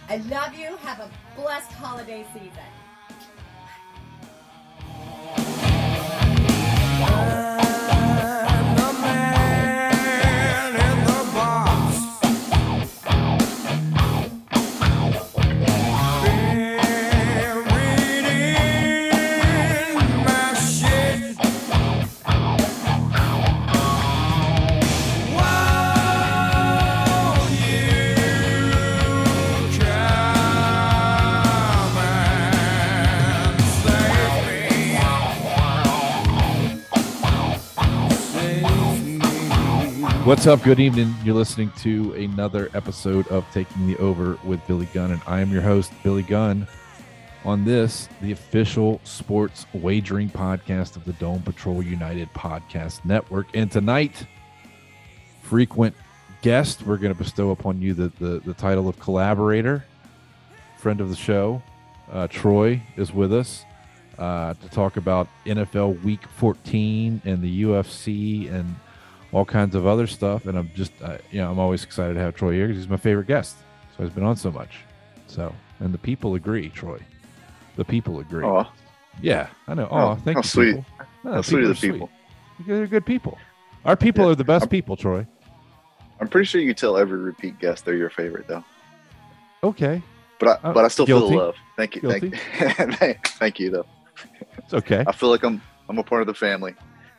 I love you. Have a blessed holiday season. What's up? Good evening. You're listening to another episode of Taking the Over with Billy Gunn, and I am your host, Billy Gunn. On this, the official sports wagering podcast of the Dome Patrol United Podcast Network. And tonight, frequent guest, we're going to bestow upon you the title of collaborator, friend of the show. Troy is with us to talk about NFL Week 14 and the UFC and all kinds of other stuff, and I'm just, I'm always excited to have Troy here because he's my favorite guest. So he's been on so much. So, and the people agree, Troy. The people agree. Oh, yeah, I know. Oh, thank you. How sweet. People. No, how sweet are the people. They're good people. Our people are the best people, Troy. I'm pretty sure you tell every repeat guest they're your favorite, though. Okay. But I still guilty. feel the love. Thank you. Guilty. Thank you, though. It's okay. I feel like I'm a part of the family.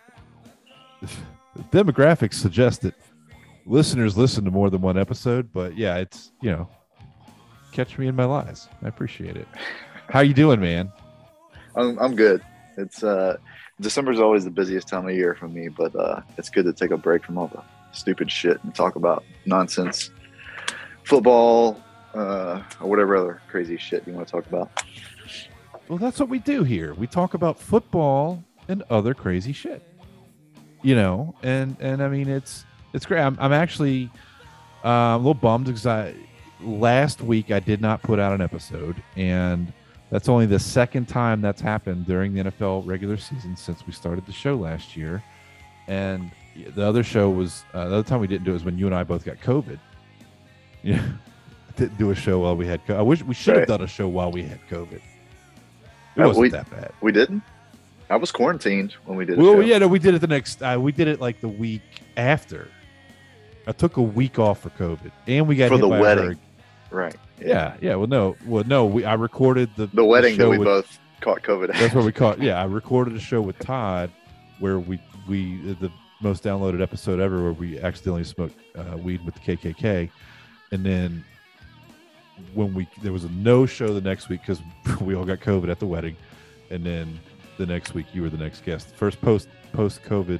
The demographics suggest that listeners listen to more than one episode, but yeah, it's, catch me in my lies. I appreciate it. How you doing, man? I'm good. It's December's always the busiest time of year for me, but it's good to take a break from all the stupid shit and talk about nonsense, football, or whatever other crazy shit you want to talk about. Well, that's what we do here. We talk about football and other crazy shit. And I mean, it's great. I'm actually a little bummed because last week I did not put out an episode, and that's only the second time that's happened during the NFL regular season since we started the show last year. And the other show was the other time we didn't do it was when you and I both got COVID. Yeah, didn't do a show while we had COVID. I wish we should have done a show while we had COVID. It wasn't that bad. We didn't. I was quarantined when we did it. Well, yeah, no, we did it the next. We did it like the week after. I took a week off for COVID, and we got for hit the by wedding. Right. Yeah. Well, no. I recorded the wedding that we with, both caught COVID. That's where we caught. Yeah, I recorded a show with Todd where we the most downloaded episode ever where we accidentally smoked weed with the KKK, and then when there was a no show the next week because we all got COVID at the wedding, and then the next week you were the next guest, first post COVID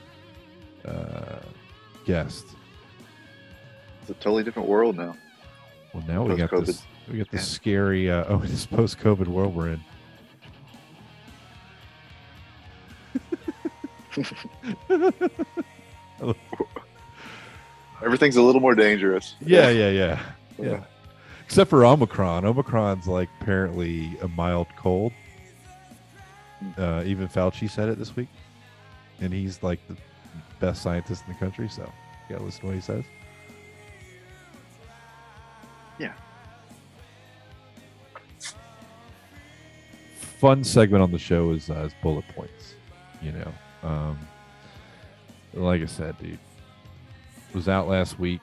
guest. It's a totally different world now. Well, now we got this scary this post COVID world we're in. Everything's a little more dangerous. Yeah. Except for Omicron. Omicron's like apparently a mild cold. Even Fauci said it this week, and he's like the best scientist in the country. So you gotta listen to what he says. Yeah. Fun segment on the show is bullet points. Like I said, dude, was out last week.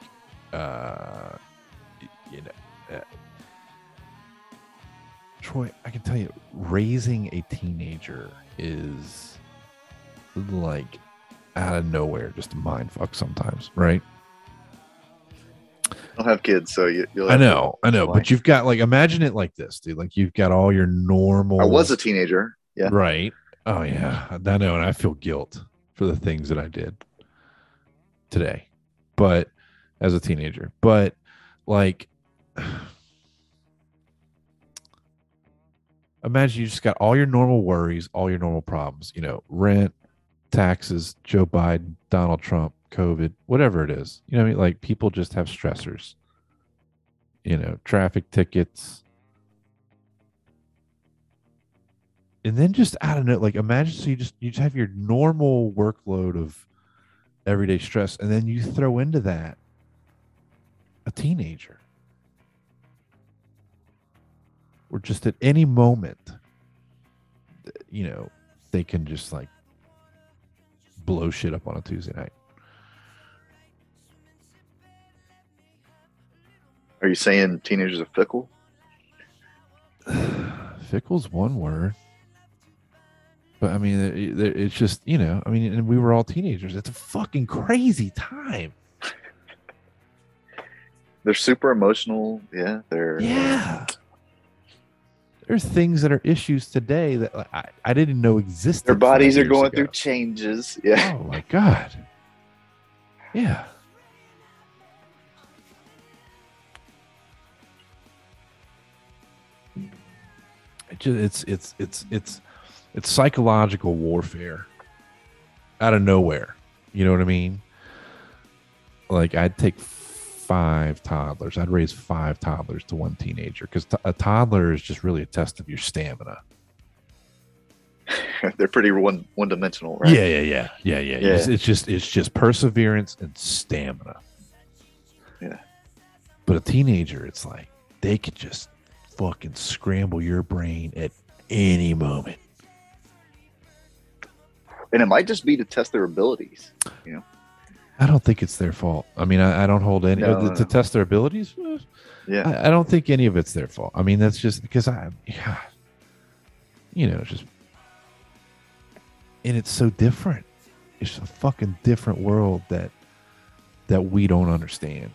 Troy, I can tell you, raising a teenager is like out of nowhere, just a mind fuck sometimes, right? I don't have kids, so you'll. I know, but you've got imagine it like this, dude. Like you've got all your normal. I was a teenager, yeah. Right. Oh yeah, I know, and I feel guilt for the things that I did today, but as a teenager, but like. Imagine you just got all your normal worries, all your normal problems, rent, taxes, Joe Biden, Donald Trump, COVID, whatever it is. You know what I mean? Like people just have stressors, traffic tickets. And then just, I don't know, like imagine, so you just have your normal workload of everyday stress. And then you throw into that a teenager. where just at any moment, they can just like blow shit up on a Tuesday night. Are you saying teenagers are fickle? Fickle's one word. But I mean, it's just, and we were all teenagers. It's a fucking crazy time. They're super emotional. Yeah. There's things that are issues today that I didn't know existed. Their bodies are going through changes. Yeah. Oh my God. Yeah. It's psychological warfare out of nowhere. You know what I mean? Like I'd take 5 toddlers. I'd raise 5 toddlers to one teenager because a toddler is just really a test of your stamina. They're pretty one-dimensional, right? Yeah. It's just perseverance and stamina. Yeah. But a teenager, it's like they could just fucking scramble your brain at any moment. And it might just be to test their abilities, I don't think it's their fault. I mean, I don't hold any to test their abilities. Yeah. I don't think any of it's their fault. I mean, that's just because just, and it's so different. It's a fucking different world that we don't understand.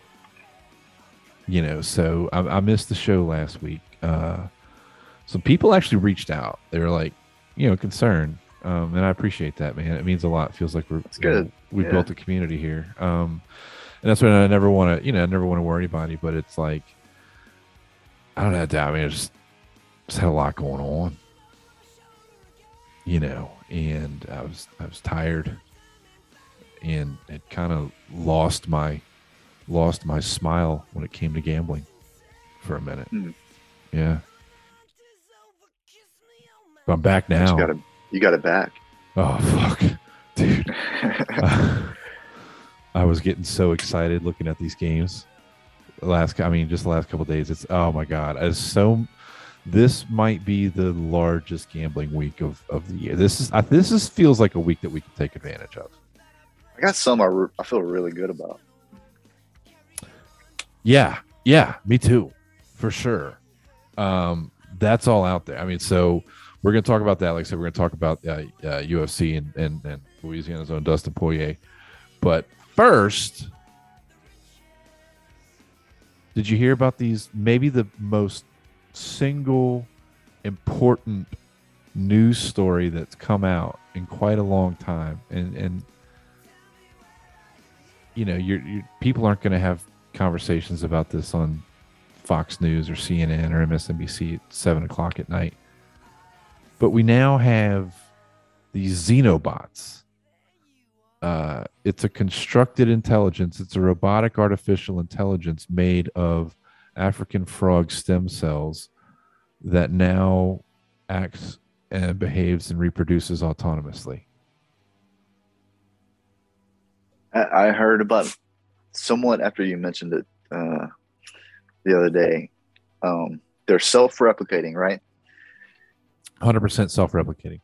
So I missed the show last week. Some people actually reached out. They were like, concerned. And I appreciate that, man. It means a lot. It feels like it's good. We've built a community here. And that's when I never want to, worry anybody, but it's like, I don't know. I mean, I just had a lot going on, and I was tired and it kind of lost my smile when it came to gambling for a minute. Yeah. But I'm back now. You got it back. Oh, fuck. Dude. I was getting so excited looking at these games. Just the last couple of days. It's, oh my God. This might be the largest gambling week of the year. This feels like a week that we can take advantage of. I got some I feel really good about. Yeah, me too, for sure. That's all out there. I mean, so we're going to talk about that. Like I said, we're going to talk about UFC and Louisiana's own Dustin Poirier. But first, did you hear about these? Maybe the most single important news story that's come out in quite a long time, and your people aren't going to have conversations about this on Fox News or CNN or MSNBC at 7:00 at night. But we now have these xenobots. It's a constructed intelligence. It's a robotic artificial intelligence made of African frog stem cells that now acts and behaves and reproduces autonomously. I heard about it somewhat after you mentioned it the other day. They're self-replicating, right? 100% self-replicating.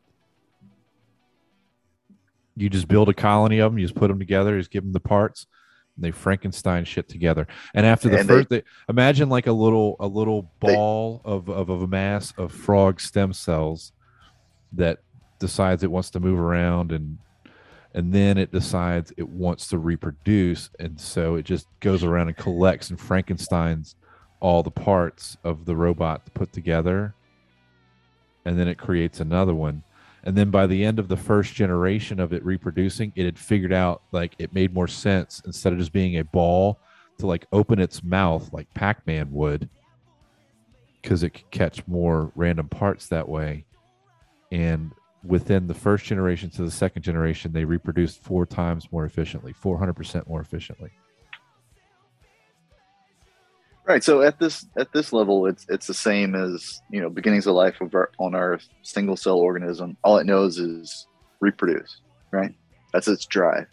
You just build a colony of them. You just put them together. You just give them the parts, and they Frankenstein shit together. And after the first, imagine like a little ball of a mass of frog stem cells that decides it wants to move around, and then it decides it wants to reproduce, and so it just goes around and collects and Frankensteins all the parts of the robot to put together. And then it creates another one. And then by the end of the first generation of it reproducing, it had figured out like it made more sense instead of just being a ball to like open its mouth like Pac-Man would, because it could catch more random parts that way. And within the first generation to the second generation, they reproduced 4 times more efficiently, 400% more efficiently. Right. So at this level, it's the same as, beginnings of life on Earth, single cell organism. All it knows is reproduce. Right. That's its drive.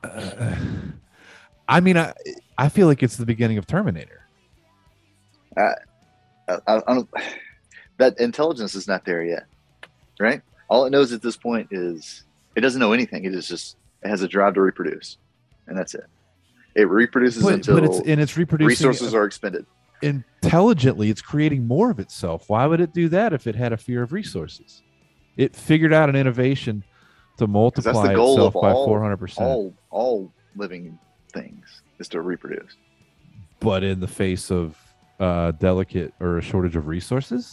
I mean, I feel like it's the beginning of Terminator. that intelligence is not there yet, right? All it knows at this point is it doesn't know anything. It has a drive to reproduce, and that's it. It reproduces until it's reproducing resources are expended. Intelligently, it's creating more of itself. Why would it do that if it had a fear of resources? It figured out an innovation to multiply itself by 400%. All living things is to reproduce. But in the face of delicate or a shortage of resources,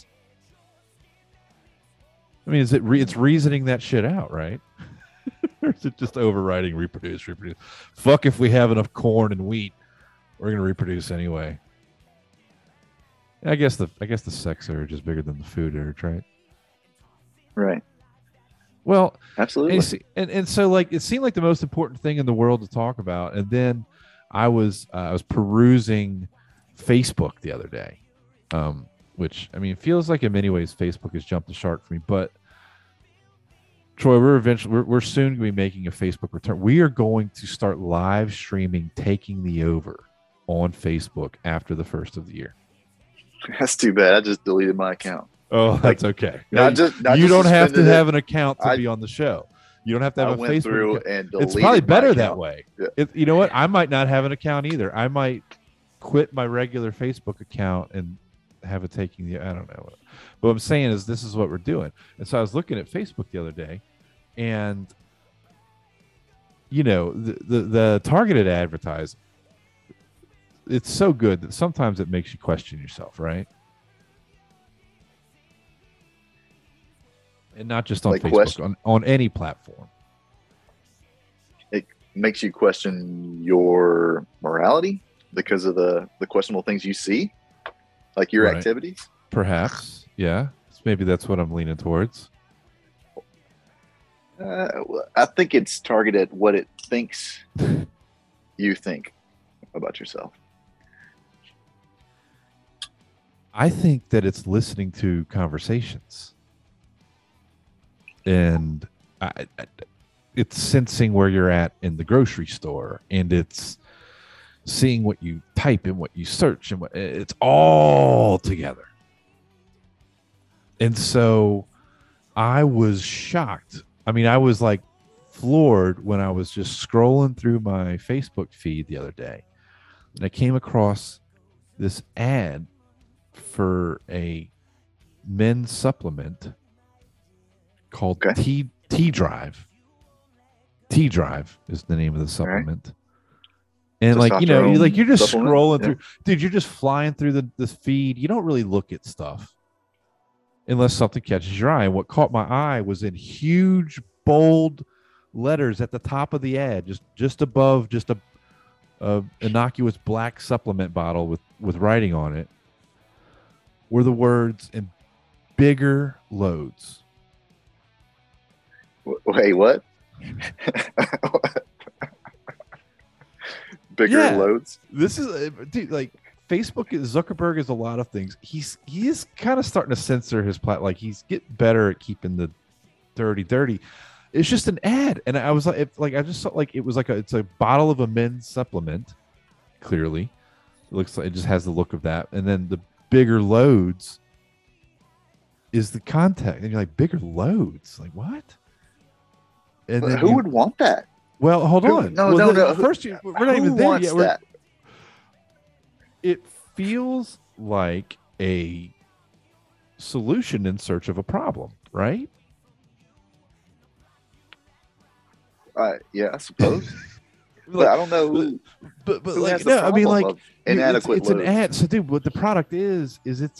I mean, it's reasoning that shit out, right? Or is it just overriding reproduce? Fuck if we have enough corn and wheat, we're gonna reproduce anyway. I guess the sex urge is bigger than the food urge, right? Right. Well, absolutely. And so like it seemed like the most important thing in the world to talk about, and then I was perusing Facebook the other day, which I mean feels like in many ways Facebook has jumped the shark for me. But Troy, we're soon going to be making a Facebook return. We are going to start live streaming Taking the Over on Facebook after the first of the year. That's too bad. I just deleted my account. Oh, that's okay. You don't have to have an account to be on the show. You don't have to have a Facebook account. And it's probably better that way. Yeah. You know what? I might not have an account either. I might quit my regular Facebook account and have it taking the. I don't know. But what I'm saying is this is what we're doing. And so I was looking at Facebook the other day, and you know the targeted advertising. It's so good that sometimes it makes you question yourself, right? And not just on like Facebook, on any platform. It makes you question your morality because of the questionable things you see, like your activities. Perhaps, yeah. Maybe that's what I'm leaning towards. I think it's targeted what it thinks you think about yourself. I think that it's listening to conversations. And it's sensing where you're at in the grocery store, and it's seeing what you type and what you search, and it's all together. And so I was shocked. I mean, I was like floored when I was just scrolling through my Facebook feed the other day, and I came across this ad for a men's supplement called T-Drive. T-Drive is the name of the supplement. Right. And like, you know, you're just scrolling through, dude, you're just flying through the feed. You don't really look at stuff unless something catches your eye. And what caught my eye was in huge, bold letters at the top of the ad, just above just a innocuous black supplement bottle with writing on it, were the words "in bigger loads." Wait, what? Bigger loads? This is, dude, like Facebook, Zuckerberg is a lot of things. He is kind of starting to censor his like he's getting better at keeping the dirty. It's just an ad, and I was like, I just saw like it was like it's a bottle of a men's supplement. Clearly, it looks like it just has the look of that, and then the bigger loads is the context, and you're like, bigger loads, like what? And then who would want that? Well, hold on. No. First, we're not even there yet. That? It feels like a solution in search of a problem, right? Yeah, I suppose. But I don't know who. But like, no, I mean, like inadequate. It's an ad. So, dude, what the product is it's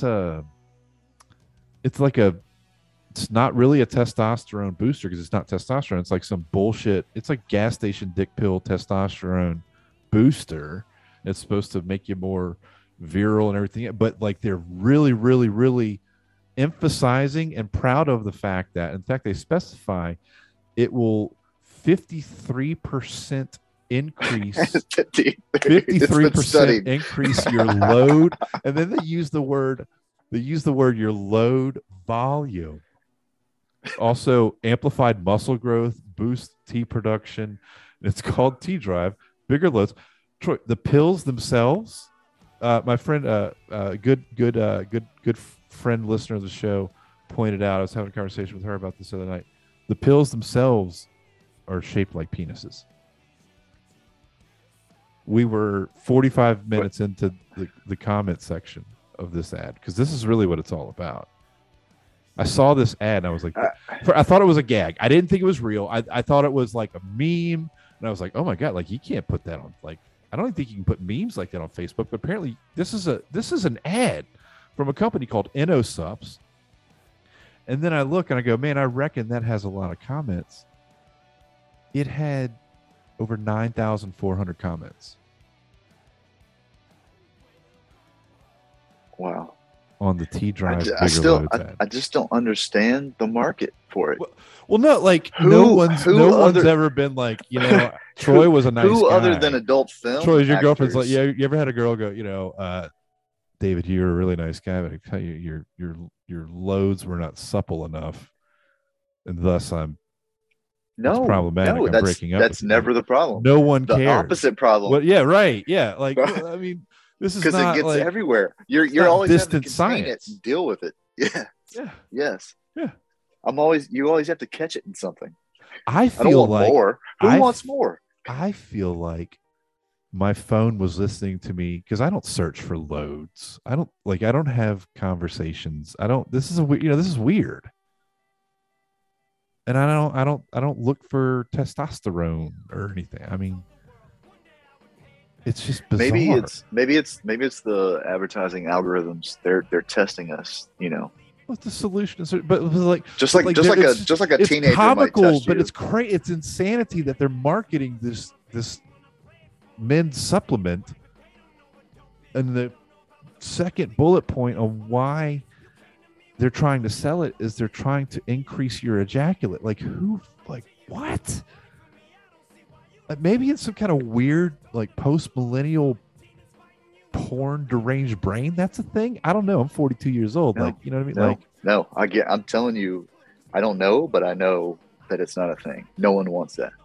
not really a testosterone booster because it's not testosterone. It's like some bullshit. It's like gas station dick pill testosterone booster. It's supposed to make you more virile and everything. But like they're really, really, really emphasizing and proud of the fact that, in fact, they specify it will 53% increase 53% increase your load. And then they use the word your load volume. Also, amplified muscle growth, boost T production. It's called T-Drive, bigger loads. Troy, the pills themselves My friend, good friend, listener of the show, pointed out. I was having a conversation with her about this the other night. The pills themselves are shaped like penises. We were 45 minutes into the comment section of this ad because this is really what it's all about. I saw this ad and I was like, I thought it was a gag. I didn't think it was real. I thought it was like a meme, and I was like, oh my god, like you can't put that on. Like I don't think you can put memes like that on Facebook. But apparently, this is an ad from a company called InnoSups. And then I look and I go, man, I reckon that has a lot of comments. It had over 9,400 comments. Wow. On the T-Drive. I just don't understand the market for it. Well, no, like no one's ever been like, Troy was a nice who guy. other than adult film. Troy, your girlfriend's like, yeah. You ever had a girl go, David, you're a really nice guy, but I tell you, your loads were not supple enough, and thus it's problematic. No, I'm breaking up. That's never the problem. No one cares. The opposite problem. Well, yeah, right. Yeah, like I mean, this is because it gets like, everywhere. You're always having to contain science. it and deal with it. Yeah. Yeah. Yes. Yeah. You always have to catch it in something. I don't want more. Who wants more? I feel like my phone was listening to me because I don't search for loads. I don't have conversations. This is weird. And I don't look for testosterone or anything. I mean, it's just bizarre. Maybe it's the advertising algorithms. They're testing us, What the solution is, but like just like a teenager comical, might test but you. it's crazy. It's insanity that they're marketing this men's supplement, and the second bullet point on why they're trying to sell it is they're trying to increase your ejaculate. Like who? Like what? Like maybe it's some kind of weird, like post-millennial porn deranged brain. That's a thing. I don't know. I'm 42 years old. Like, you know what I mean? I'm telling you, I don't know, but I know that it's not a thing. No one wants that.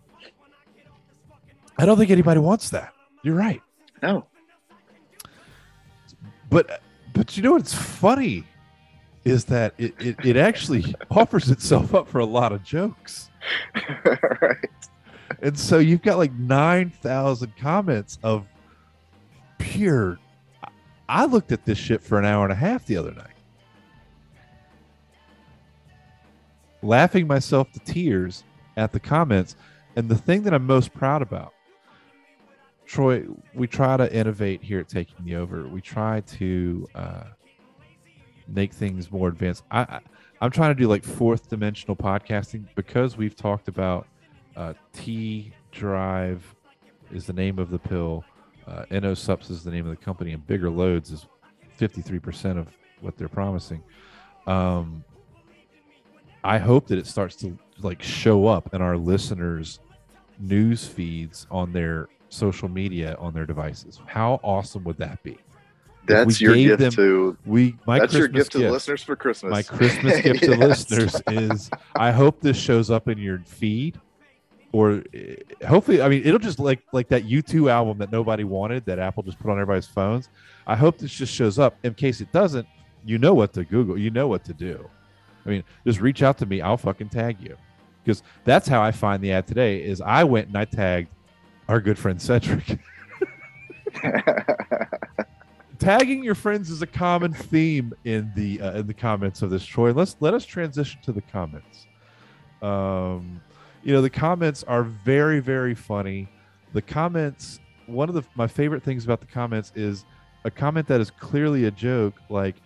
I don't think anybody wants that. You're right. No. But you know what's funny is that it actually offers itself up for a lot of jokes. Right. And so you've got like 9,000 comments of pure. I looked at this shit for an hour and a half the other night, laughing myself to tears at the comments. And the thing that I'm most proud about, Troy, we try to innovate here at Taking the Over. We try to make things more advanced. I'm trying to do like fourth dimensional podcasting because we've talked about T-Drive is the name of the pill. InnoSups is the name of the company, and Bigger Loads is 53% of what they're promising. I hope that it starts to like show up in our listeners' news feeds on their social media on their devices. How awesome would that be? That's your gift to the listeners for Christmas. My Christmas gift to listeners is I hope this shows up in your feed. Or hopefully, I mean, it'll just like that U2 album that nobody wanted that Apple just put on everybody's phones. I hope this just shows up. In case it doesn't, you know what to Google. You know what to do. I mean, just reach out to me. I'll fucking tag you. Because that's how I find the ad today is I went and I tagged our good friend Cedric. Tagging your friends is a common theme in the comments of this, Troy. Let us transition to the comments. The comments are very, very funny. The comments, one of my favorite things about the comments is a comment that is clearly a joke, like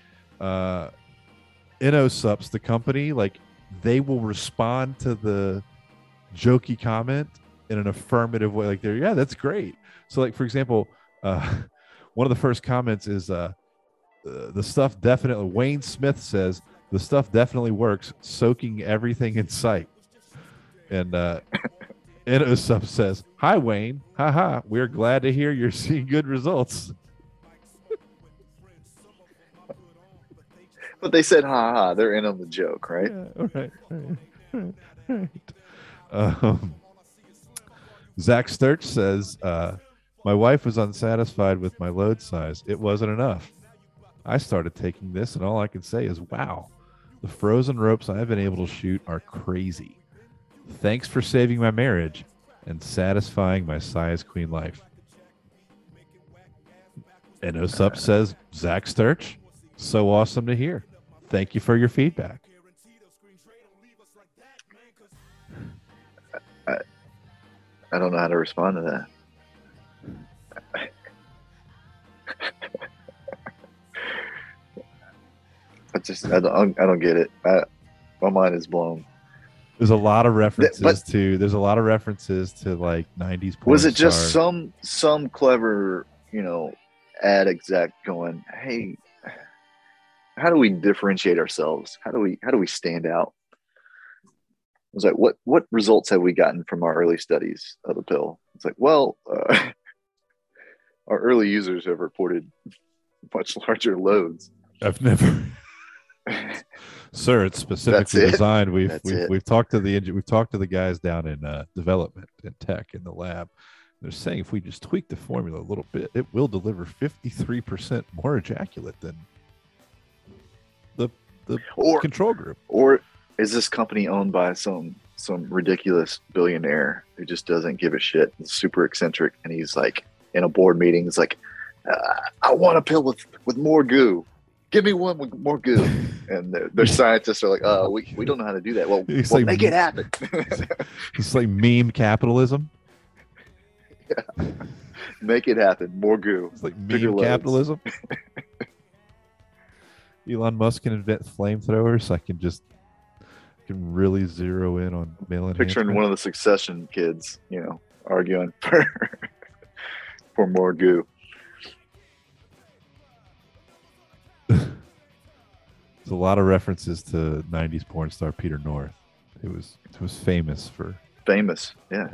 InnoSups, the company, like they will respond to the jokey comment in an affirmative way. Like yeah, that's great. So like, for example, one of the first comments is the stuff definitely, Wayne Smith says, the stuff definitely works, soaking everything in sight. And InnoSup says, "Hi, Wayne. Haha. We're glad to hear you're seeing good results." But they said, "Ha ha." They're in on the joke, right? Yeah, right. Zach Sturch says, My wife was unsatisfied with my load size. It wasn't enough. I started taking this, and all I can say is, wow, the frozen ropes I've been able to shoot are crazy. Thanks for saving my marriage and satisfying my size queen life. And Osup says, Zach Sturch, so awesome to hear. Thank you for your feedback. I don't know how to respond to that. I don't get it. My mind is blown. There's a lot of references to like 90s porn Was it just star. some clever, ad exec going, hey, how do we differentiate ourselves? How do we stand out? I was like, what results have we gotten from our early studies of the pill? It's like, well, our early users have reported much larger loads. I've never Sir, it's specifically designed. We've talked to the guys down in development and tech in the lab. They're saying if we just tweak the formula a little bit, it will deliver 53% more ejaculate than the control group. Or is this company owned by some ridiculous billionaire who just doesn't give a shit, super eccentric, and he's like in a board meeting, he's like, I want a pill with more goo. Give me one with more goo. And their scientists are like, we don't know how to do that. Well, make it happen. It's like meme capitalism. Yeah. Make it happen. More goo. It's like meme capitalism. Elon Musk can invent flamethrowers. I can really zero in on male enhancement. Picturing one of the Succession kids, arguing for more goo. There's a lot of references to 90s porn star Peter North. It was famous. Yeah.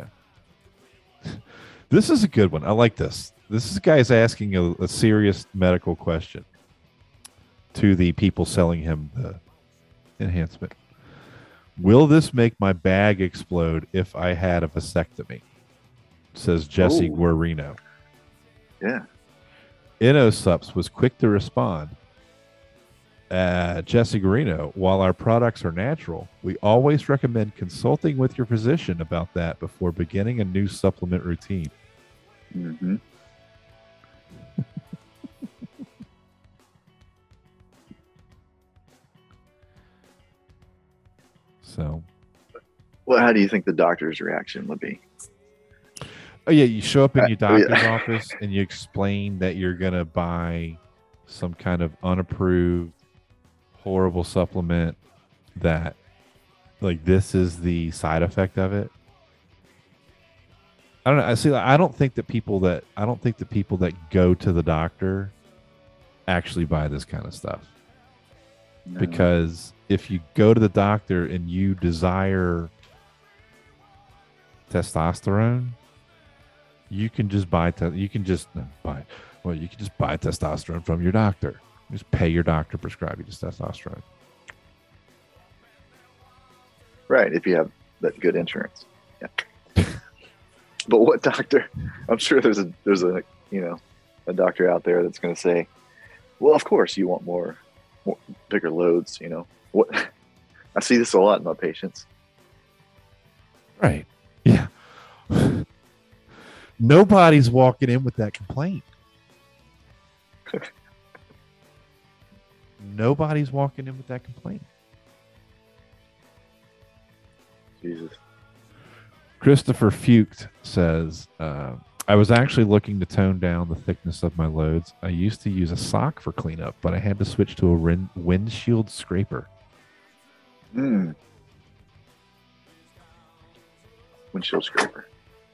This is a good one. I like this. This is guy's asking a serious medical question to the people selling him the enhancement. Will this make my bag explode if I had a vasectomy? Says Jesse Guarino. Yeah. InnoSups was quick to respond. Jesse Guarino, while our products are natural, we always recommend consulting with your physician about that before beginning a new supplement routine. Mm-hmm. So, well, how do you think the doctor's reaction would be? Oh yeah, you show up in your doctor's office and you explain that you're gonna buy some kind of unapproved, horrible supplement that, like, this is the side effect of it. I don't know. I don't think that people that go to the doctor actually buy this kind of stuff. No. Because if you go to the doctor and you desire testosterone, you can just buy testosterone from your doctor. Just pay your doctor prescribe you testosterone. Right, if you have that good insurance. Yeah. But what doctor? I'm sure there's a doctor out there that's going to say, well, of course you want more bigger loads. What? I see this a lot in my patients. Right. Yeah. Nobody's walking in with that complaint. Nobody's walking in with that complaint. Jesus. Christopher Fuchs says, I was actually looking to tone down the thickness of my loads. I used to use a sock for cleanup, but I had to switch to a windshield scraper. Windshield scraper.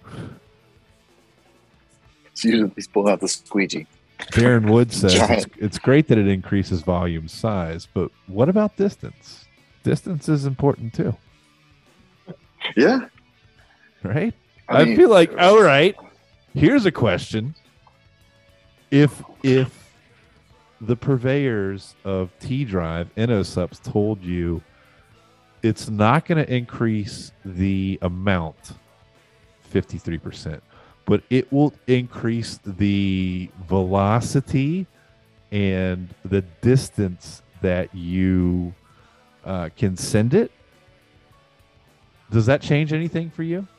He's pulling out the squeegee. Darren Wood says it's great that it increases volume size, but what about distance? Distance is important too. Yeah. Right? I feel like, all right, here's a question. If the purveyors of T-Drive, InnoSups, told you it's not going to increase the amount 53%, but it will increase the velocity and the distance that you can send it. Does that change anything for you?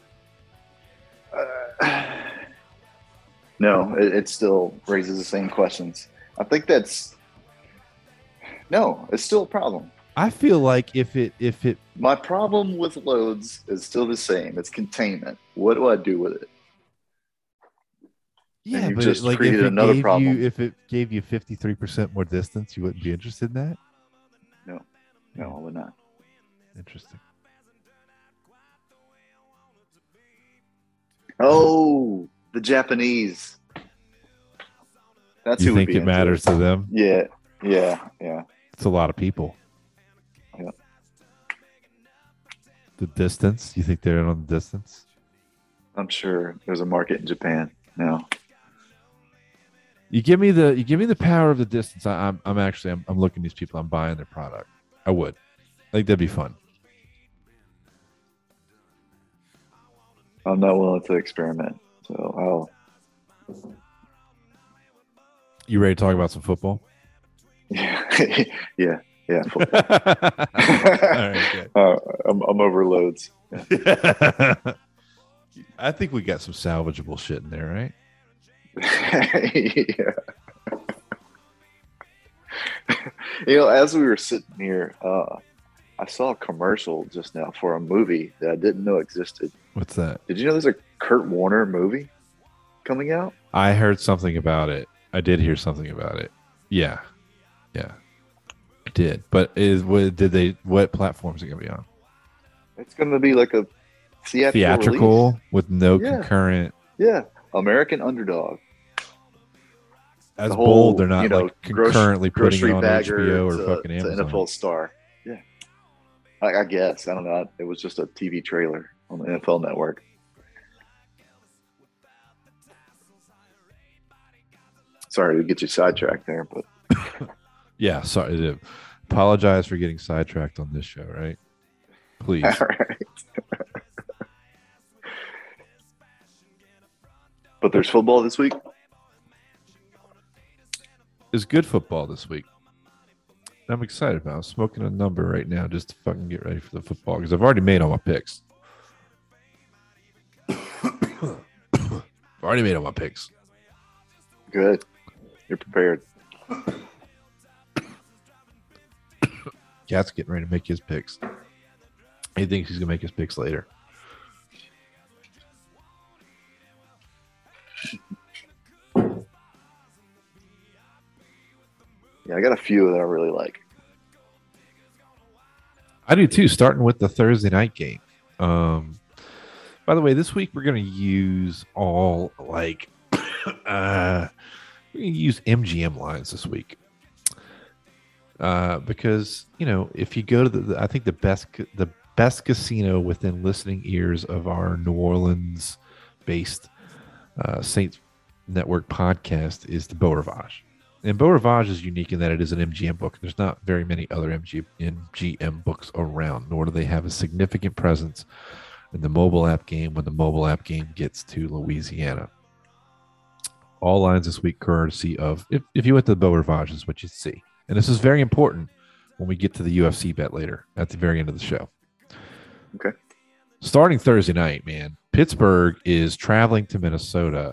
No, it still raises the same questions. I think it's still a problem. I feel like if it My problem with loads is still the same. It's containment. What do I do with it? yeah, you've but just like created another problem. if it gave you 53% more distance, you wouldn't be interested in that. No, I would not. Interesting. Oh, the Japanese. That's You who would think be it into matters to them? Yeah. It's a lot of people. Yeah. The distance? You think they're in on the distance? I'm sure there's a market in Japan now. You give me the power of the distance. I'm looking at these people. I'm buying their product. I would. I think that'd be fun. I'm not willing to experiment. So You ready to talk about some football? yeah. Football. All right, good. I'm over loads. Yeah. I think we got some salvageable shit in there, right? Yeah. As we were sitting here, I saw a commercial just now for a movie that I didn't know existed. What's that? Did you know there's a Kurt Warner movie coming out? I heard something about it. I did hear something about it. Yeah. I did. But what platform is it going to be on? It's going to be like a theatrical release. With no concurrent. Yeah. American Underdog. As bold, they're not like concurrently putting it on HBO or fucking Amazon. To NFL star. Yeah. I guess. I don't know. It was just a TV trailer on the NFL Network. Sorry to get you sidetracked there, but yeah, sorry. Apologize for getting sidetracked on this show, right? Please. All right. But there's football this week? It's good football this week. I'm excited about it. I'm smoking a number right now just to fucking get ready for the football because I've already made all my picks. Good. You're prepared. Cat's getting ready to make his picks. He thinks he's going to make his picks later. Yeah, I got a few that I really like. I do too, starting with the Thursday night game. By the way, this week we're going to use all we're going to use MGM lines this week. Because, if you go to I think the best casino within listening ears of our New Orleans based Saints Network podcast is the Beau Rivage. And Beau Rivage is unique in that it is an MGM book. There's not very many other MGM books around, nor do they have a significant presence in the mobile app game when the mobile app game gets to Louisiana. All lines this week courtesy of, if you went to the Beau Rivage, is what you see. And this is very important when we get to the UFC bet later at the very end of the show. Okay. Starting Thursday night, man, Pittsburgh is traveling to Minnesota.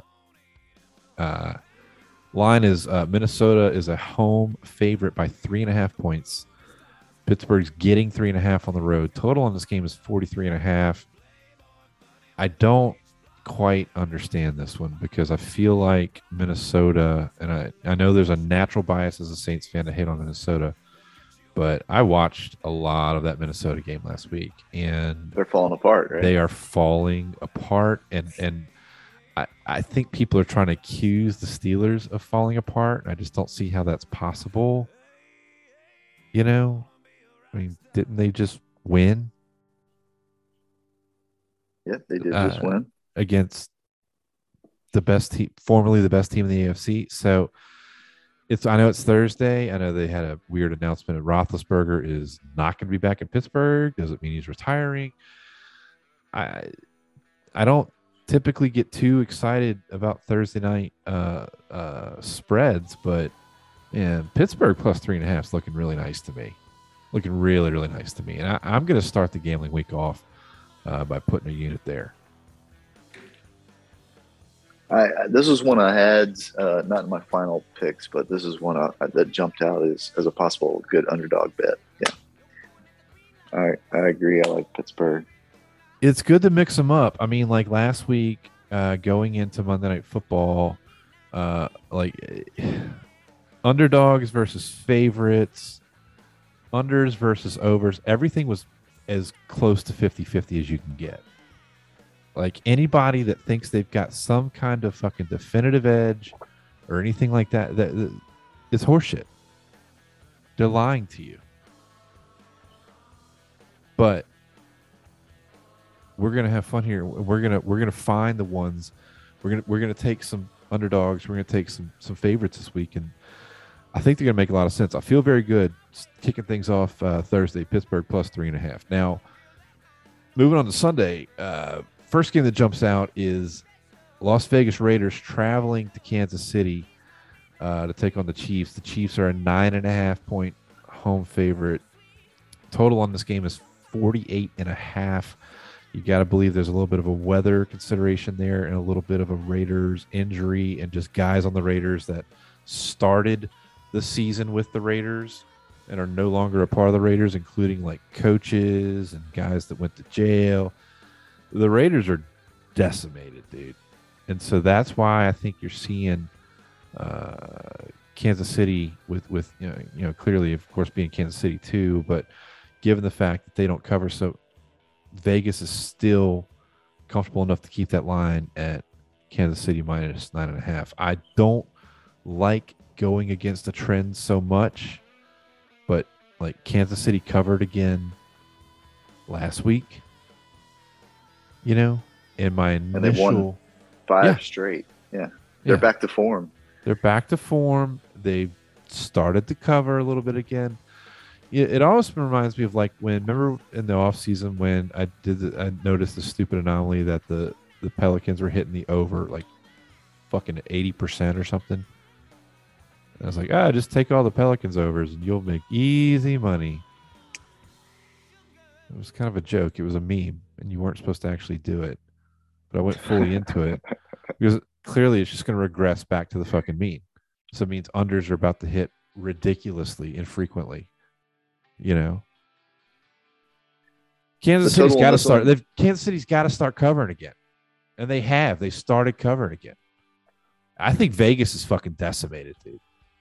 Line is Minnesota is a home favorite by 3.5 points. Pittsburgh's getting 3.5 on the road. Total on this game is 43.5. I don't quite understand this one because I feel like Minnesota, and I know there's a natural bias as a Saints fan to hate on Minnesota, but I watched a lot of that Minnesota game last week, and they're falling apart, right? They are falling apart, and I think people are trying to accuse the Steelers of falling apart. I just don't see how that's possible. I mean, didn't they just win? Yeah, they did just win against the best team, formerly the best team in the AFC. So I know it's Thursday. I know they had a weird announcement. Roethlisberger is not going to be back in Pittsburgh. Does it mean he's retiring? I don't typically get too excited about Thursday night spreads, but man, Pittsburgh plus 3.5 is looking really nice to me. Looking really, really nice to me. And I'm going to start the gambling week off by putting a unit there. This is one I had, not in my final picks, but this is one that jumped out as a possible good underdog bet. Yeah, I agree. I like Pittsburgh. It's good to mix them up. I mean, like last week, going into Monday Night Football, underdogs versus favorites, unders versus overs. Everything was as close to 50-50 as you can get. Like anybody that thinks they've got some kind of fucking definitive edge or anything like that, it's horseshit. They're lying to you. But we're gonna have fun here. We're gonna find the ones. We're gonna take some underdogs. We're gonna take some favorites this week, and I think they're gonna make a lot of sense. I feel very good kicking things off Thursday. Pittsburgh plus 3.5. Now, moving on to Sunday. First game that jumps out is Las Vegas Raiders traveling to Kansas City to take on the Chiefs. The Chiefs are a 9.5-point home favorite. Total on this game is 48.5. You got to believe there's a little bit of a weather consideration there and a little bit of a Raiders injury and just guys on the Raiders that started the season with the Raiders and are no longer a part of the Raiders, including like coaches and guys that went to jail. The Raiders are decimated, dude. And so that's why I think you're seeing Kansas City with clearly, of course, being Kansas City too, but given the fact that they don't cover, so Vegas is still comfortable enough to keep that line at Kansas City minus 9.5. I don't like going against the trend so much, but like Kansas City covered again last week. In my initial... And they've won 5 straight. Yeah. They're back to form. They're back to form. They've started to cover a little bit again. It always reminds me of like remember in the offseason when I noticed the stupid anomaly that the Pelicans were hitting the over like fucking 80% or something. And I was like, just take all the Pelicans overs and you'll make easy money. It was kind of a joke. It was a meme, and you weren't supposed to actually do it. But I went fully into it because clearly it's just going to regress back to the fucking mean. So it means unders are about to hit ridiculously infrequently. Kansas City's got to start. Kansas City's got to start covering again, and they have. They started covering again. I think Vegas is fucking decimated, dude.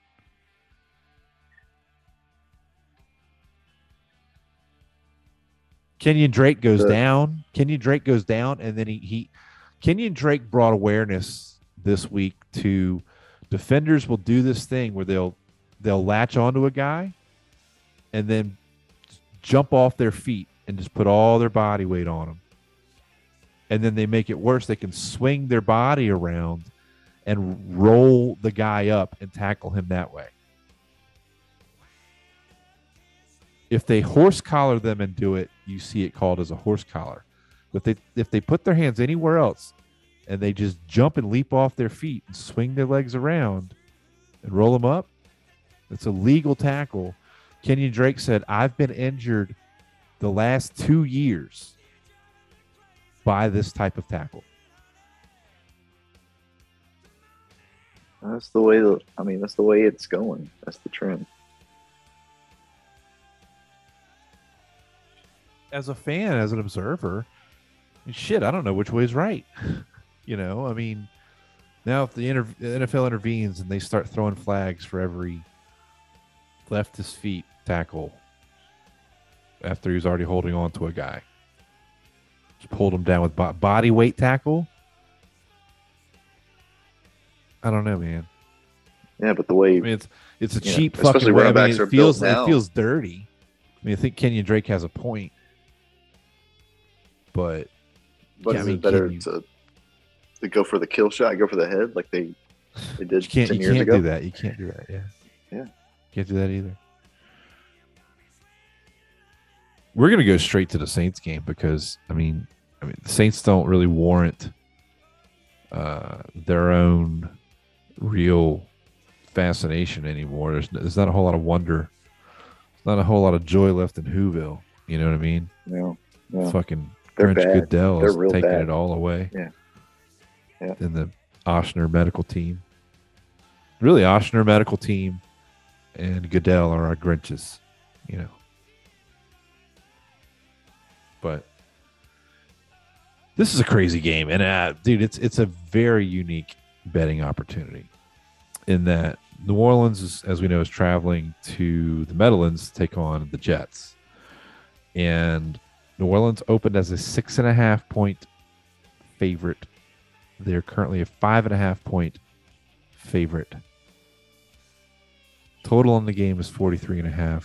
Kenyon Drake goes down. And then Kenyon Drake brought awareness this week to defenders will do this thing where they'll latch onto a guy and then jump off their feet and just put all their body weight on them. And then they make it worse. They can swing their body around and roll the guy up and tackle him that way. If they horse collar them and do it, you see it called as a horse collar. But if they put their hands anywhere else and they just jump and leap off their feet and swing their legs around and roll them up, it's a legal tackle. Kenyon Drake said, I've been injured the last 2 years by this type of tackle. That's the way it's going. That's the trend. As a fan, as an observer, shit, I don't know which way is right. I mean, now if the NFL intervenes and they start throwing flags for every left his feet tackle after he was already holding on to a guy, just pulled him down with body weight tackle. I don't know, man. Yeah, but the way it's a cheap fucking way. I mean, it feels dirty. I mean, I think Kenyon Drake has a point. But is it better to go for the kill shot, go for the head like they did 10 years ago? You can't do that. Yeah. Can't do that either. We're gonna go straight to the Saints game because I mean the Saints don't really warrant their own real fascination anymore. There's not a whole lot of wonder, not a whole lot of joy left in Whoville. You know what I mean? No, no. Fucking They're Grinch bad. Goodell They're is real taking bad. it all away. Yeah. Yeah. In the Oshner medical team. Really, Oshner medical team and Goodell are our Grinches, you know. But this is a crazy game, and dude, it's a very unique betting opportunity in that New Orleans, as we know, is traveling to the Meadowlands to take on the Jets, and New Orleans opened as a 6.5 point favorite. They're currently a 5.5 point favorite. Total on the game is 43.5.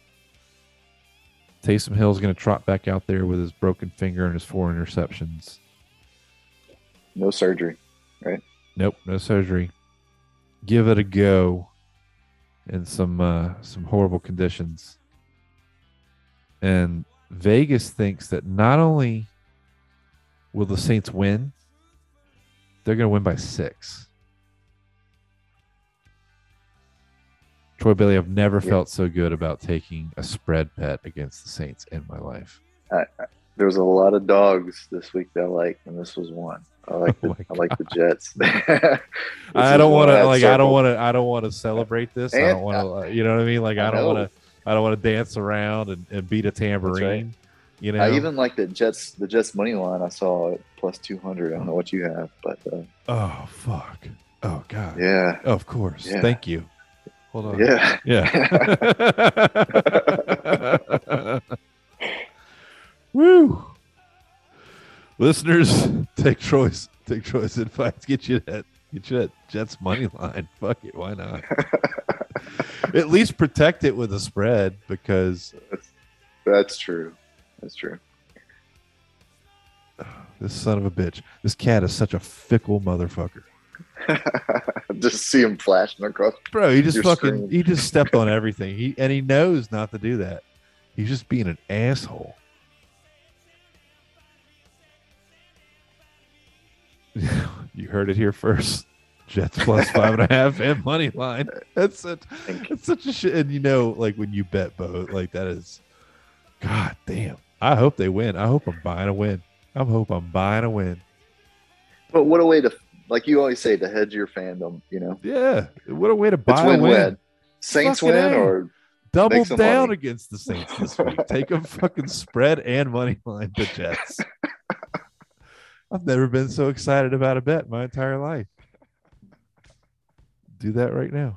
Taysom Hill is going to trot back out there with his broken finger and his 4 interceptions. No surgery, right? Nope, no surgery. Give it a go in some horrible conditions. And Vegas thinks that not only will the Saints win, they're going to win by 6. Troy Bailey, I've never felt so good about taking a spread bet against the Saints in my life. There was a lot of dogs this week that I liked, and this was one. I like the Jets. I don't want to celebrate this. And, I don't want to, you know what I mean? Like I don't want to dance around and beat a tambourine. Right. You know, I even like the Jets money line. I saw it plus 200. I don't know what you have, but oh fuck, oh god, yeah, of course. Yeah. Thank you. Hold on. Yeah. Woo. Listeners, take Troy's advice. Get you that Jets money line. Fuck it, why not? At least protect it with a spread, because that's true. That's true. This son of a bitch. This cat is such a fickle motherfucker. Just see him flashing across. Bro, he just screen. he just stepped on everything. He knows not to do that. He's just being an asshole. You heard it here first. Jets plus 5.5 and money line. That's such a shit. And you know, like when you bet both, like that is, god damn. I hope they win. I hope I'm buying a win. But what a way to, like you always say, to hedge your fandom, you know? Yeah. What a way to buy it's a win. Saints fucking win A. or double down money. Against the Saints this week. Take a fucking spread and money line the Jets. I've never been so excited about a bet my entire life. Do that right now.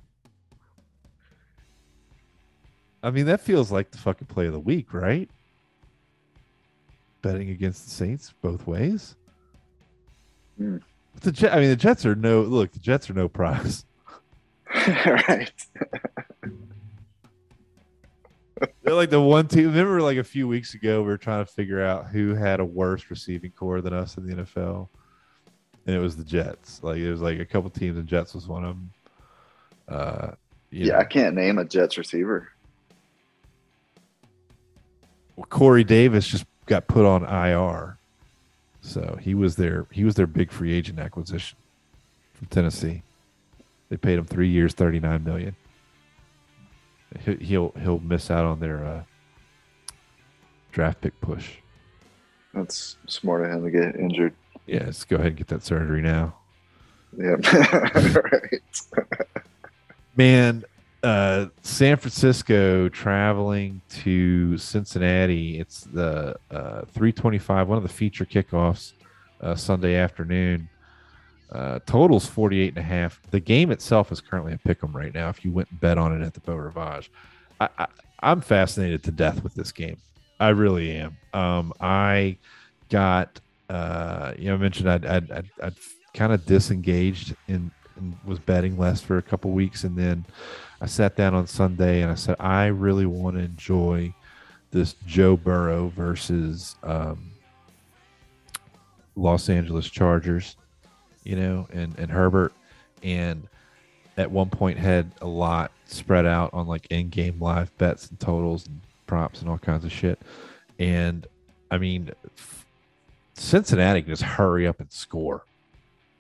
I mean, that feels like the fucking play of the week, right? Betting against the Saints both ways. Mm. The Jets are no prize. Right. They're like the one team. Remember, like a few weeks ago, we were trying to figure out who had a worse receiving core than us in the NFL, and it was the Jets. Like it was like a couple teams, and Jets was one of them. Yeah, I can't name a Jets receiver. Well, Corey Davis just got put on IR, so he was their big free agent acquisition from Tennessee. They paid him 3 years, $39 million. He'll miss out on their draft pick push. That's smart of him to get injured. Yeah, let's go ahead and get that surgery now. Yeah, right. Man, San Francisco traveling to Cincinnati. It's the 3:25, one of the feature kickoffs, Sunday afternoon. Total's 48.5. The game itself is currently a pick'em right now. If you went and bet on it at the Beau Rivage, I'm fascinated to death with this game. I really am. I got, I mentioned I'd kind of disengaged and was betting less for a couple weeks, and then I sat down on Sunday and I said I really want to enjoy this Joe Burrow versus Los Angeles Chargers. And Herbert, and at one point had a lot spread out on like in-game live bets and totals and props and all kinds of shit. And I mean, Cincinnati can just hurry up and score.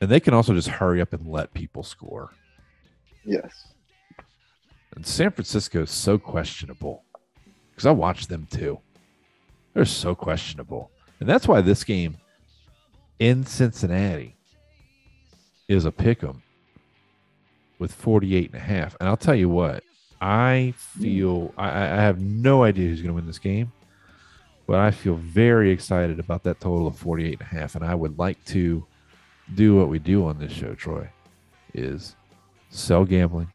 And they can also just hurry up and let people score. Yes. And San Francisco is so questionable because I watched them too. They're so questionable. And that's why this game in Cincinnati is a pick'em with 48.5. And I'll tell you what, I feel I have no idea who's going to win this game, but I feel very excited about that total of 48.5. And I would like to do what we do on this show, Troy, is sell gambling,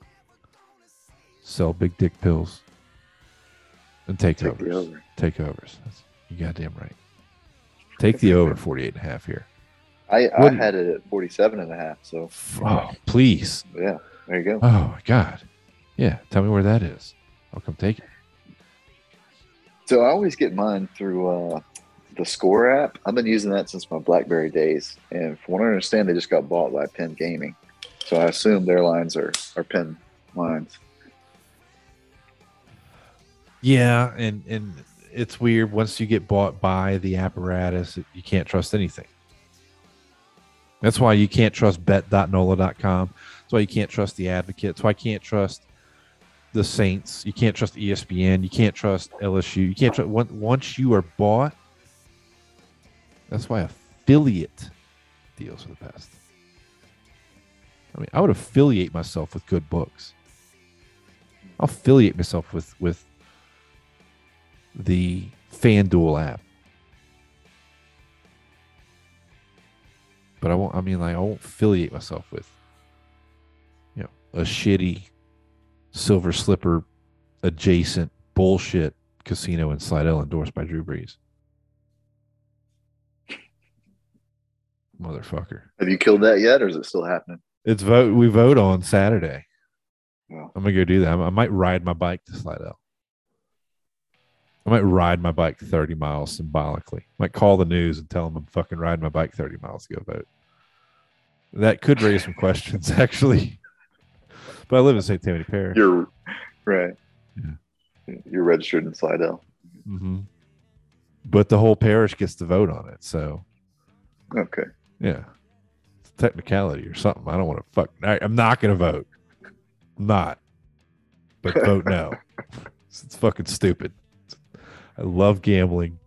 sell big dick pills, and take overs. the over. Take overs. You goddamn right. Take the over 48.5 here. I had it at 47.5. So Oh, please. yeah, there you go. Oh my God. Yeah. Tell me where that is. I'll come take it. So I always get mine through the Score app. I've been using that since my BlackBerry days, and from what I understand, they just got bought by Penn Gaming. So I assume their lines are Penn lines. Yeah, and it's weird. Once you get bought by the apparatus, you can't trust anything. That's why you can't trust bet.nola.com. That's why you can't trust the Advocate. That's why I can't trust the Saints. You can't trust ESPN. You can't trust LSU. You can't trust once you are bought. That's why affiliate deals are the best. I mean, I would affiliate myself with good books. I'll affiliate myself with the FanDuel app. But I won't affiliate myself with, a shitty Silver Slipper adjacent bullshit casino in Slidell endorsed by Drew Brees. Motherfucker. Have you killed that yet, or is it still happening? We vote on Saturday. Well, I'm gonna go do that. I might ride my bike to Slidell. I might ride my bike 30 miles symbolically. I might call the news and tell them I'm fucking riding my bike 30 miles to go vote. That could raise some questions, actually. But I live in St. Tammany Parish. You're right. Yeah. You're registered in Slidell. Mm-hmm. But the whole parish gets to vote on it. So, Okay. yeah. It's a technicality or something. I don't want to fuck. I'm not going to vote. I'm not. But vote no. It's fucking stupid. I love gambling.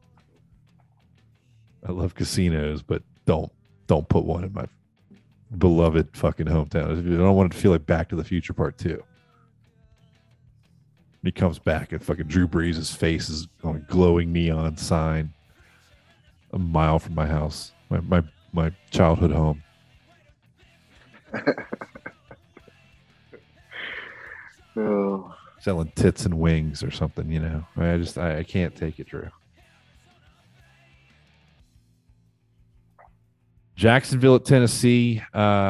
I love casinos, but don't put one in my beloved fucking hometown. I don't want it to feel like Back to the Future Part 2. He comes back and fucking Drew Brees' face is on a glowing neon sign a mile from my house, my childhood home. Oh. Selling tits and wings or something, I can't take it, Drew. Jacksonville at Tennessee.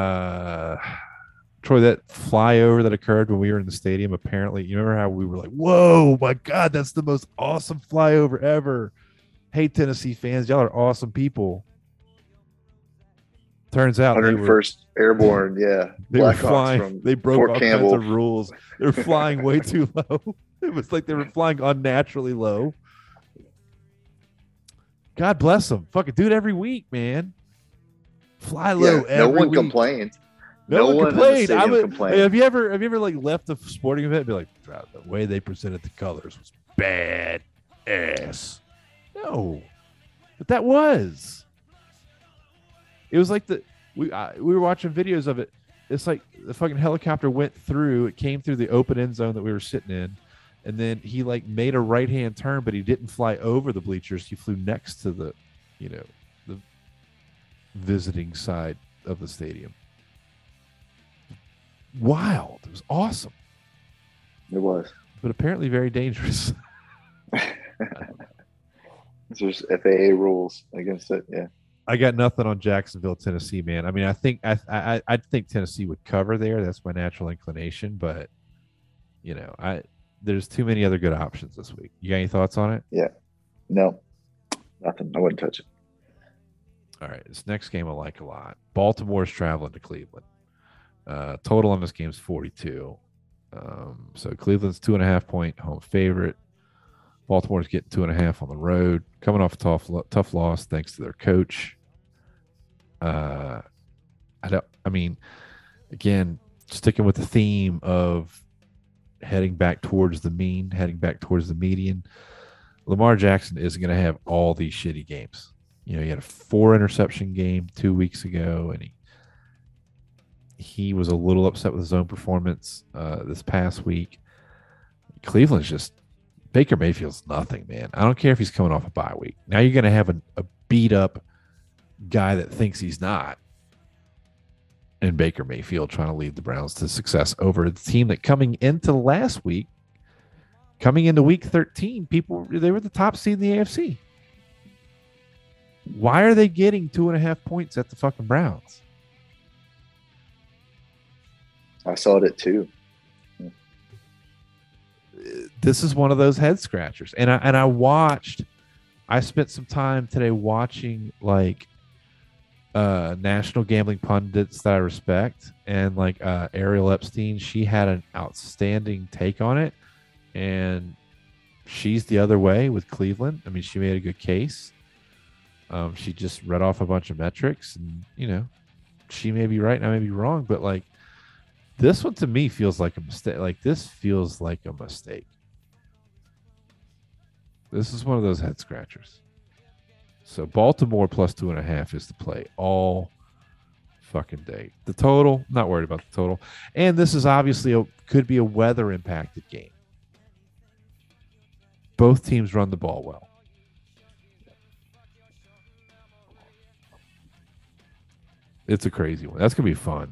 Troy, that flyover that occurred when we were in the stadium, apparently, you remember how we were like, whoa, my God, that's the most awesome flyover ever. Hey, Tennessee fans, y'all are awesome people. Turns out 101st Airborne, yeah. They were flying. They broke Fort all Campbell. kinds of rules. They were flying way too low. It was like they were flying unnaturally low. God bless them. Fucking do it every week, man. Fly low every no one week. complained. No one complained. Complained. Have you ever like left a sporting event and be like, the way they presented the colors was bad ass? No, but that was. It was like we were watching videos of it. It's like the fucking helicopter went through. It came through the open end zone that we were sitting in, and then he like made a right hand turn, but he didn't fly over the bleachers. He flew next to the visiting side of the stadium. Wild. It was awesome. It was. But apparently very dangerous. There's FAA rules against it. Yeah. I got nothing on Jacksonville, Tennessee, man. I mean, I think Tennessee would cover there. That's my natural inclination, but there's too many other good options this week. You got any thoughts on it? Yeah. No. Nothing. I wouldn't touch it. All right. This next game I like a lot. Baltimore's traveling to Cleveland. Total on this game is 42. So Cleveland's 2.5-point home favorite. Baltimore's getting 2.5 on the road, coming off a tough loss thanks to their coach. I mean, again, sticking with the theme of heading back towards the mean, heading back towards the median, Lamar Jackson isn't going to have all these shitty games. You know, he had a 4 interception game 2 weeks ago, and he was a little upset with his own performance this past week. Cleveland's just Baker Mayfield's nothing, man. I don't care if he's coming off a bye week. Now you're going to have a beat up guy that thinks he's not, and Baker Mayfield trying to lead the Browns to success over the team that coming into last week, coming into week 13, they were the top seed in the AFC. Why are they getting 2.5 points at the fucking Browns? I saw it too. This is one of those head scratchers. And I spent some time today watching like national gambling pundits that I respect, and like Ariel Epstein. She had an outstanding take on it, and she's the other way with Cleveland. I mean, she made a good case. She just read off a bunch of metrics, and you know, she may be right and I may be wrong, but like this one to me feels like a mistake. Like this feels like a mistake. This is one of those head scratchers. So Baltimore plus 2.5 is the play all fucking day. The total, not worried about the total. And this is obviously could be a weather impacted game. Both teams run the ball well. It's a crazy one. That's going to be fun.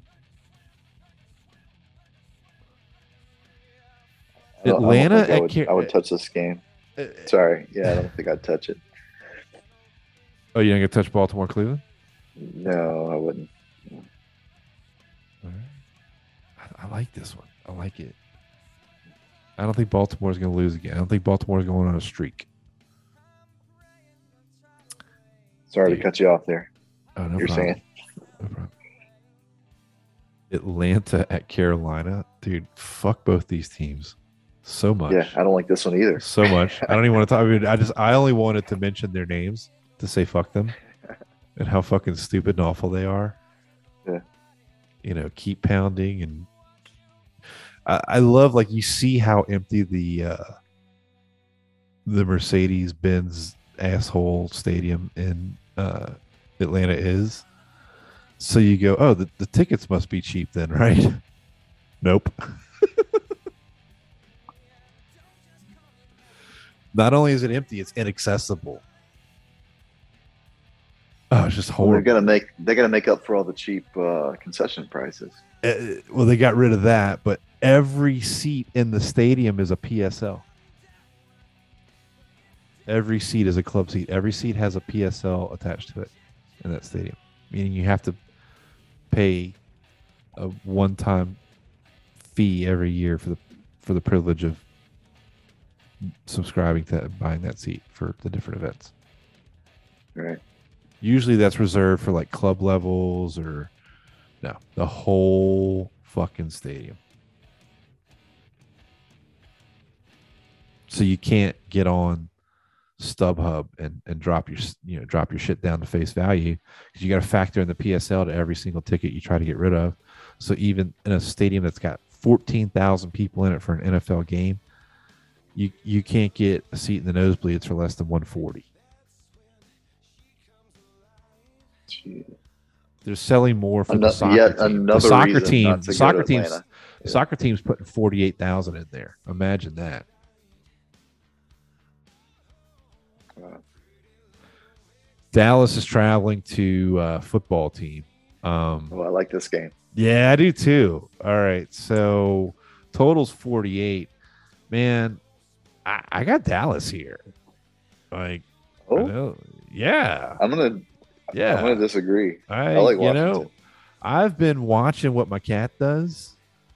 Atlanta I would touch this game. Sorry. Yeah, I don't think I'd touch it. Oh, you ain't going to touch Baltimore, Cleveland? No, I wouldn't. All right. I like this one. I like it. I don't think Baltimore's going to lose again. I don't think Baltimore's going on a streak. Sorry to cut you off there. Oh, no You're problem. saying? No problem. Atlanta at Carolina. Dude, fuck both these teams so much. Yeah, I don't like this one either. So much. I don't even want to talk. I mean, I only wanted to mention their names to say fuck them and how fucking stupid and awful they are. Yeah. You know, keep pounding. And I love, like, you see how empty the Mercedes-Benz asshole stadium in Atlanta is. So you go, oh, the tickets must be cheap then, right? Nope. Not only is it empty, it's inaccessible. Oh, it's just horrible. They're gonna make up for all the cheap concession prices. Well, they got rid of that, but every seat in the stadium is a PSL. Every seat is a club seat. Every seat has a PSL attached to it in that stadium, meaning you have to pay a one-time fee every year for the privilege of subscribing to buying that seat for the different events. Right. Usually that's reserved for like club levels or no, the whole fucking stadium. So you can't get on StubHub and drop your shit down to face value, because you got to factor in the PSL to every single ticket you try to get rid of. So even in a stadium that's got 14,000 people in it for an NFL game, you can't get a seat in the nosebleeds for less than $140. Jeez. They're selling more for the soccer team. The soccer team's putting 48,000 in there. Imagine that. Dallas is traveling to football team. I like this game. Yeah, I do too. All right, so total's 48. Man, I got Dallas here. Like, yeah. I'm gonna disagree. I like Washington. I've been watching what my cat does,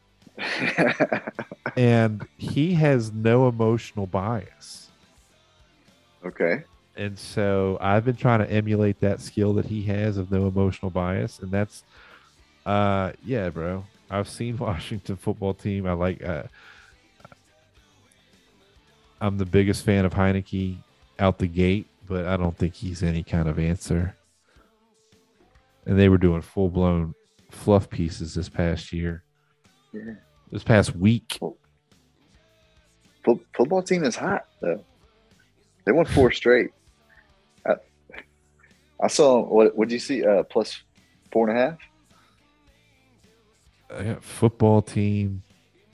and he has no emotional bias. Okay. And so I've been trying to emulate that skill that he has of no emotional bias, and that's, yeah, bro. I've seen Washington football team. I like. I'm the biggest fan of Heineke out the gate, but I don't think he's any kind of answer. And they were doing full blown fluff pieces this past year, Yeah. this past week. Football team is hot though. They won 4 straight. I saw what did you see? Plus 4.5. I got football team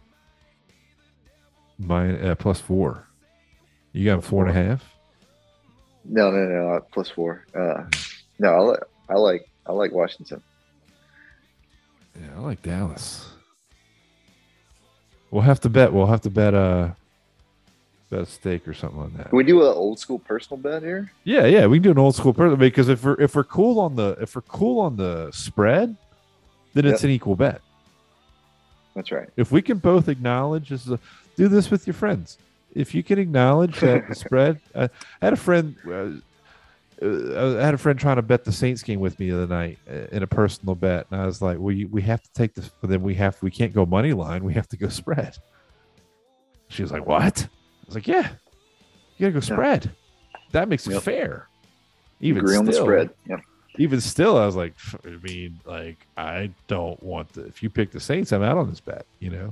plus 4. You got 4.5. No, plus 4. No, I like Washington. Yeah, I like Dallas. We'll have to bet. Bet a stake or something on that. Can we do an old school personal bet here? Yeah, we can do an old school personal because if we're cool on the spread, then it's an equal bet. That's right. If we can both acknowledge do this with your friends. If you can acknowledge that the spread, I had a friend. I had a friend trying to bet the Saints game with me the other night in a personal bet, and I was like, "We have to take this, but then we can't go money line. We have to go spread." She was like, "What?" I was like, "Yeah, you gotta go spread. That makes it fair." Even agree still, on the spread. Yeah. Even still, I was like, "I mean, like, I don't want to. If you pick the Saints, I'm out on this bet, you know."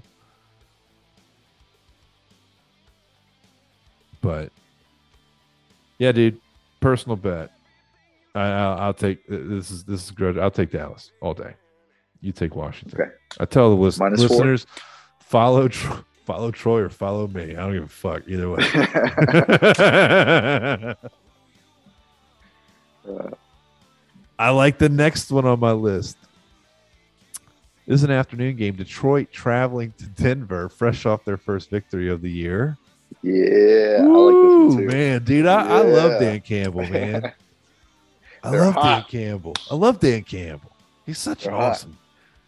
But yeah, dude. Personal bet. I'll take this is good. I'll take Dallas all day. You take Washington. Okay. I tell the listeners, 4. follow Troy or follow me. I don't give a fuck either way. I like the next one on my list. This is an afternoon game. Detroit traveling to Denver, fresh off their first victory of the year. Yeah, Woo, I like this one too. Man, dude, I love Dan Campbell, man. I love Dan Campbell. He's such an awesome.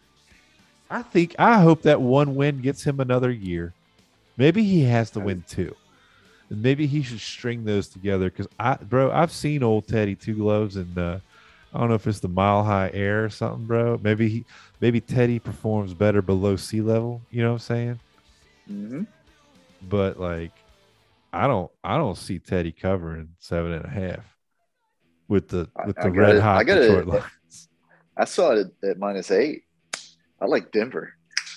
I hope that one win gets him another year. Maybe he has to win 2. And maybe he should string those together because I've seen old Teddy Two Gloves and I don't know if it's the Mile High Air or something, bro. Maybe Teddy performs better below sea level. You know what I'm saying? Mm-hmm. But like, I don't see Teddy covering 7.5 with the red hot Detroit Lions. I saw it at -8. I like Denver.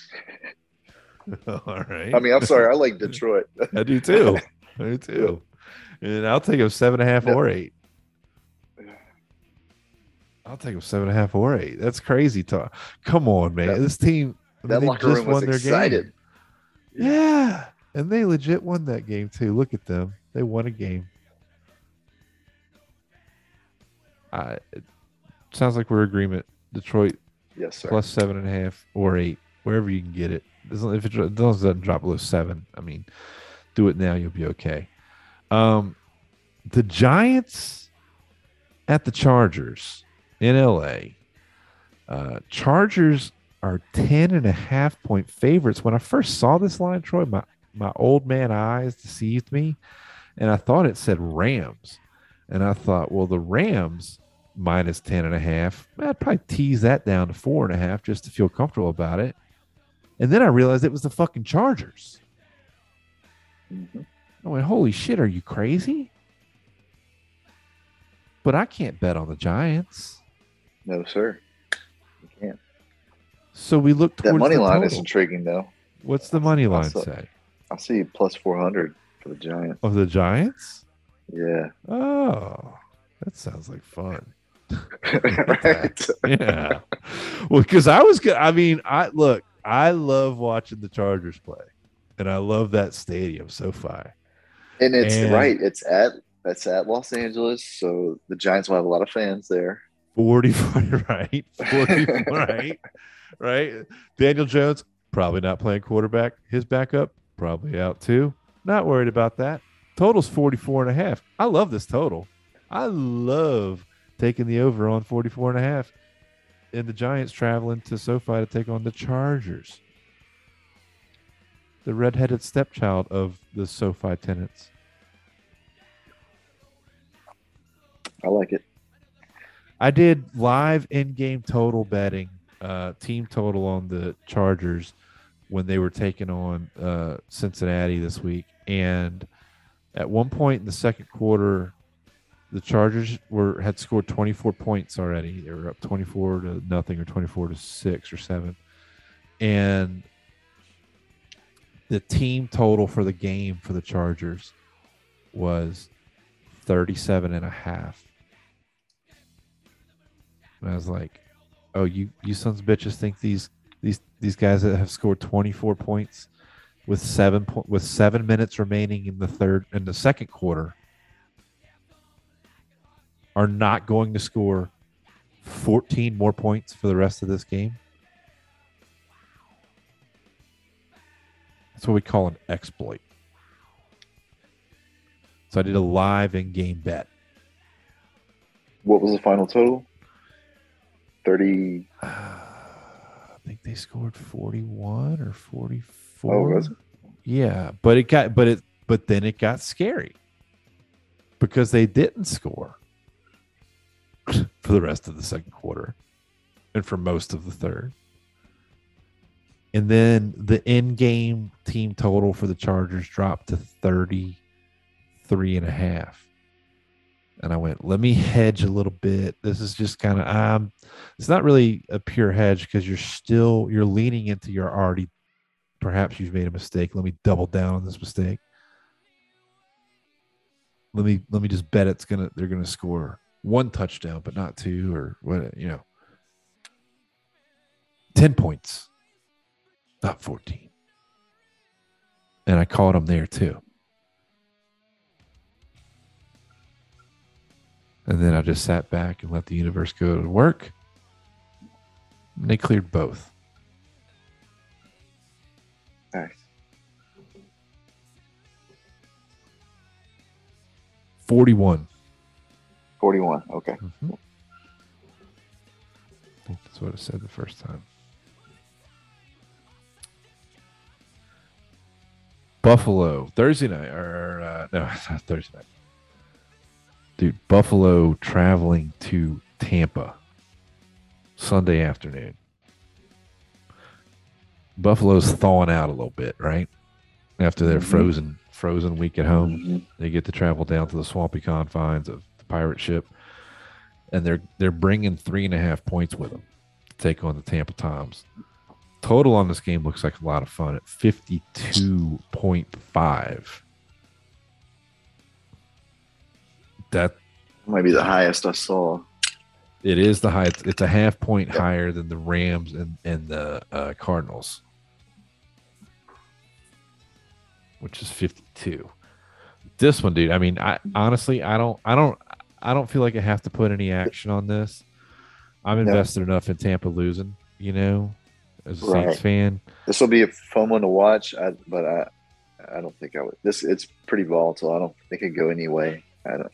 All right. I mean, I'm sorry. I like Detroit. I do too. And I'll take him 7.5 or 8. I'll take him 7.5 or 8. That's crazy talk. Come on, man. This team. That locker room was excited. Yeah. And they legit won that game too. Look at them. They won a game. It sounds like we're in agreement. Detroit, yes, sir. plus 7.5 or 8, wherever you can get it. If it doesn't drop below 7, I mean, do it now. You'll be okay. The Giants at the Chargers in LA. Chargers are 10.5-point favorites. When I first saw this line, Troy, my old man eyes deceived me, and I thought it said Rams. And I thought, well, the Rams minus 10.5, I'd probably tease that down to 4.5 just to feel comfortable about it. And then I realized it was the fucking Chargers. Mm-hmm. I went, holy shit, are you crazy? But I can't bet on the Giants. No, sir. You can't. So we look towards that money the line total. is intriguing, though. What's the money line say? I see plus 400 for the Giants. Of the Giants? Yeah. Oh, that sounds like fun. Right. Yeah. Well, because I love watching the Chargers play, and I love that stadium, SoFi. And it's at Los Angeles, so the Giants will have a lot of fans there. 44, right? 40, right. Daniel Jones probably not playing quarterback. His backup probably out too. Not worried about that. Total's 44.5. I love this total. I love taking the over on 44.5. And the Giants traveling to SoFi to take on the Chargers. The redheaded stepchild of the SoFi tenants. I like it. I did live in-game total betting, team total on the Chargers when they were taking on Cincinnati this week. And at one point in the second quarter, The Chargers had scored 24 points already. They were up 24-0 or 24-6 or 7. And the team total for the game for the Chargers was 37.5. And I was like, "Oh, you sons of bitches think these guys that have scored 24 points with 7 minutes remaining in the second quarter are not going to score 14 more points for the rest of this game?" That's what we call an exploit. So I did a live in-game bet. What was the final total? 30. I think they scored 41 or 44. Oh, was it? Yeah, but then it got scary because they didn't score for the rest of the second quarter and for most of the third. And then the in-game team total for the Chargers dropped to 33.5. And I went, let me hedge a little bit. This is just kind of, it's not really a pure hedge because you're leaning into your already, perhaps you've made a mistake. Let me double down on this mistake. Let me just bet they're going to score 1 touchdown, but not 2 or what, 10 points, not 14. And I caught them there too. And then I just sat back and let the universe go to work. And they cleared both. Nice. 41. 41. Okay. Mm-hmm. I think that's what it said the first time. Buffalo, Thursday night. No, it's not Thursday night. Dude, Buffalo traveling to Tampa Sunday afternoon. Buffalo's thawing out a little bit, right? After their frozen week at home, they get to travel down to the swampy confines of the pirate ship, and they're bringing 3.5 points with them to take on the Tampa Toms. Total on this game looks like a lot of fun at 52.5. That might be the highest I saw. It is the highest. It's a half point higher than the Rams and the Cardinals, which is 52. This one, dude. I mean, I honestly, I don't feel like I have to put any action on this. I'm invested enough in Tampa losing, as a Saints fan. This will be a fun one to watch, but I don't think I would. It's pretty volatile. I don't think it could go any way.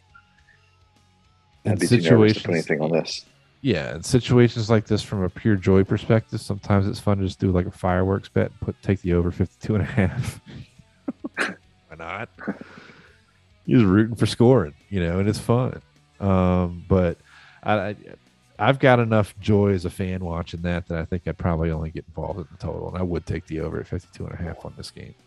I'd be too nervous to put anything on this. Yeah, in situations like this, from a pure joy perspective, sometimes it's fun to just do like a fireworks bet, take the over 52.5. Why not? He's rooting for scoring, and it's fun. But I've got enough joy as a fan watching that I think I'd probably only get involved in the total, and I would take the over at 52.5 on this game.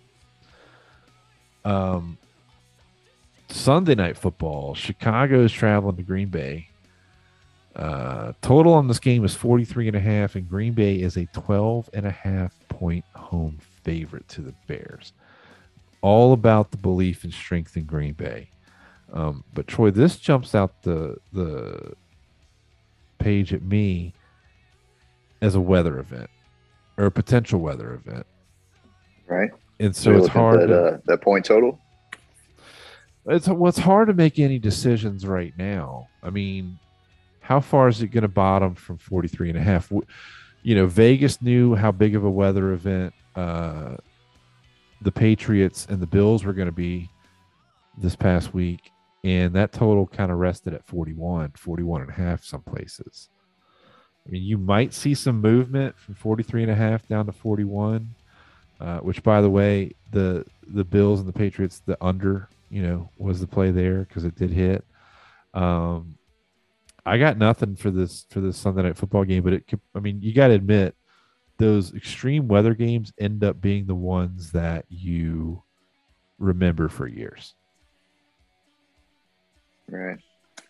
Sunday night football, Chicago is traveling to Green Bay. Total on this game is 43.5, and Green Bay is a 12.5 point home favorite to the Bears. All about the belief and strength in Green Bay. But Troy, this jumps out the page at me as a weather event or a potential weather event. Right. And so it's hard that point total. It's hard to make any decisions right now. I mean, how far is it going to bottom from 43.5? Vegas knew how big of a weather event the Patriots and the Bills were going to be this past week, and that total kind of rested at 41.5 some places. I mean, you might see some movement from 43.5 down to 41, which, by the way, the Bills and the Patriots, the under, was the play there because it did hit. I got nothing for this Sunday night football game, but you got to admit, those extreme weather games end up being the ones that you remember for years. Right.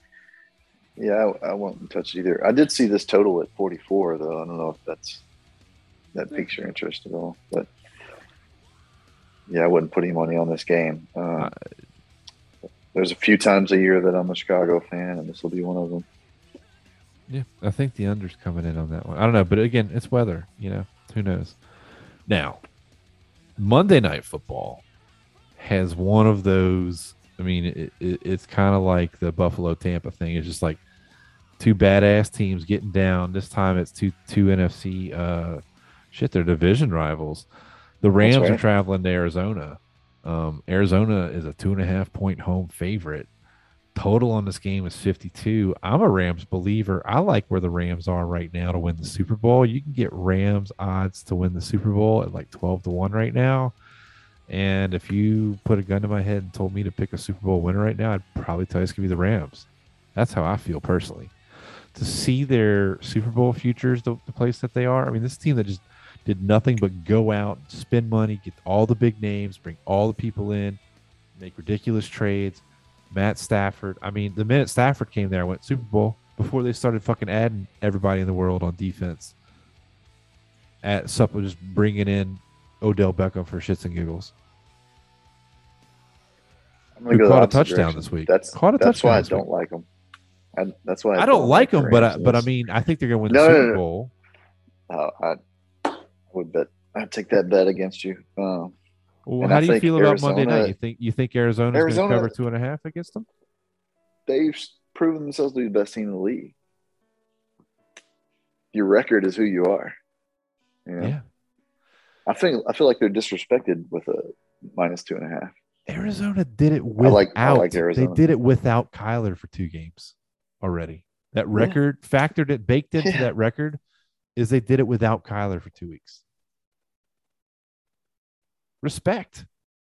Yeah, I won't touch it either. I did see this total at 44, though. I don't know if that piques your interest at all. But yeah, I wouldn't put any money on this game. There's a few times a year that I'm a Chicago fan, and this will be one of them. Yeah, I think the under's coming in on that one. I don't know, but again, it's weather. Who knows? Now, Monday Night Football has one of those. I mean, it's kind of like the Buffalo Tampa thing. It's just like two badass teams getting down. This time it's two NFC they're division rivals. The Rams are traveling to Arizona. Arizona is a 2.5 point home favorite. Total on this game is 52. I'm a Rams believer. I like where the Rams are right now to win the Super Bowl. You can get Rams odds to win the Super Bowl at like 12-1 right now. And if you put a gun to my head and told me to pick a Super Bowl winner right now, I'd probably tell you it's going to be the Rams. That's how I feel personally. To see their Super Bowl futures, the place that they are. I mean, this team that just did nothing but go out, spend money, get all the big names, bring all the people in, make ridiculous trades. Matt Stafford. I mean, the minute Stafford came there, I went Super Bowl before they started fucking adding everybody in the world on defense. At supper, just bringing in Odell Beckham for shits and giggles. Who caught a touchdown this week. That's why I don't like them. That's why I don't like them, but I mean, I think they're going to win the Super Bowl. I would bet. I'd take that bet against you. Well, how do you feel about Monday night? You think Arizona's going to cover 2.5 against them? They've proven themselves to be the best team in the league. Your record is who you are. Yeah. I feel like they're disrespected with a -2.5. Arizona did it without. I like Arizona. They did it without Kyler for 2 games already. That record baked into that record is they did it without Kyler for 2 weeks. Respect.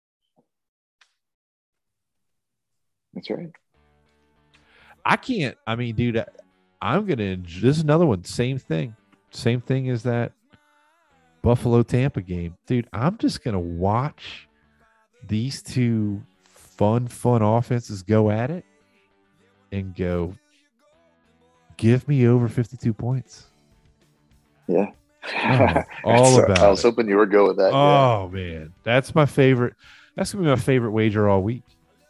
That's right. I can't. I mean, dude, I'm going to. This is another one. Same thing. Same thing as that Buffalo Tampa game. Dude, I'm just going to watch these two fun offenses go at it and go, give me over 52 points. Yeah. All about it. I was hoping you were going with that. Oh, man. That's my favorite. That's going to be my favorite wager all week.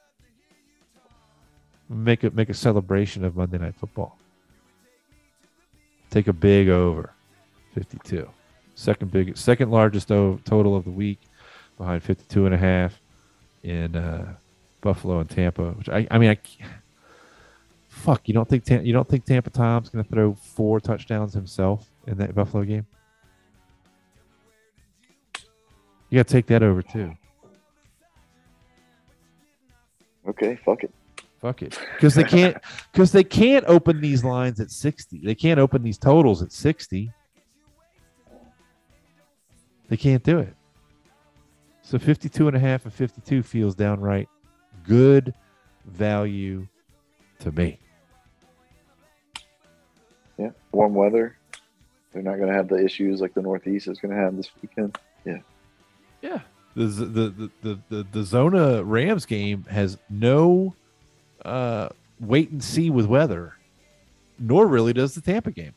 Make a celebration of Monday Night Football. Take a big over 52. Second largest total of the week, behind 52.5 in Buffalo and Tampa. Which I mean, fuck. You don't think Tampa Tom's going to throw 4 touchdowns himself in that Buffalo game? You got to take that over too. Okay, fuck it. Because they can't open these lines at 60. They can't open these totals at 60. They can't do it. So 52.5 and 52 feels downright good value to me. Yeah, warm weather. They're not going to have the issues like the Northeast is going to have this weekend. Yeah. Yeah. The Zona Rams game has no wait and see with weather, nor really does the Tampa game.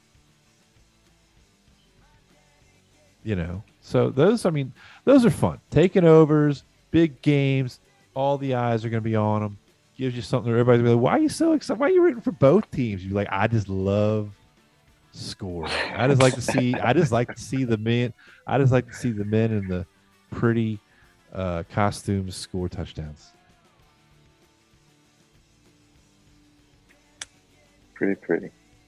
So those are fun. Taking overs, big games, all the eyes are going to be on them. Gives you something where everybody's going to be like, why are you so excited? Why are you rooting for both teams? You're like, I just love scoring. I just like to see the men. I just like to see the men in the pretty costumes score touchdowns. Pretty.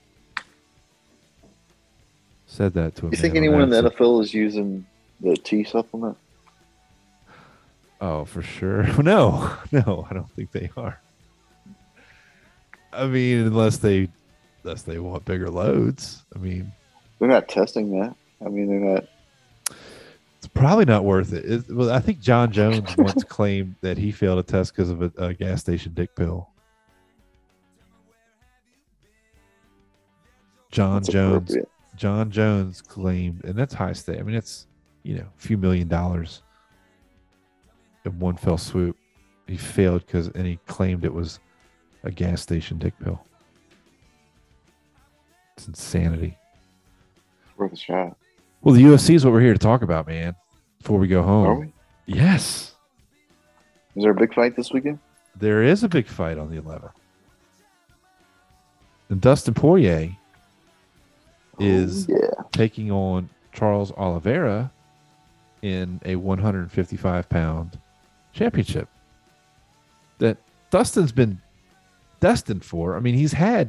Said that to him. You think anyone in the NFL is using the T supplement? Oh, for sure. No, I don't think they are. I mean, unless they want bigger loads. I mean, they're not testing that. I mean, they're not. It's probably not worth it. Well, I think John Jones once claimed that he failed a test because of a gas station dick pill. John Jones claimed, and that's high stake. I mean, it's a few $1 million in one fell swoop. He failed and he claimed it was a gas station dick pill. It's insanity. Worth a shot. Well, the UFC is what we're here to talk about, man. Before we go home. Are we? Yes. Is there a big fight this weekend? There is a big fight on the 11th. And Dustin Poirier is taking on Charles Oliveira in a 155-pound championship that Dustin's been destined for. I mean, he's had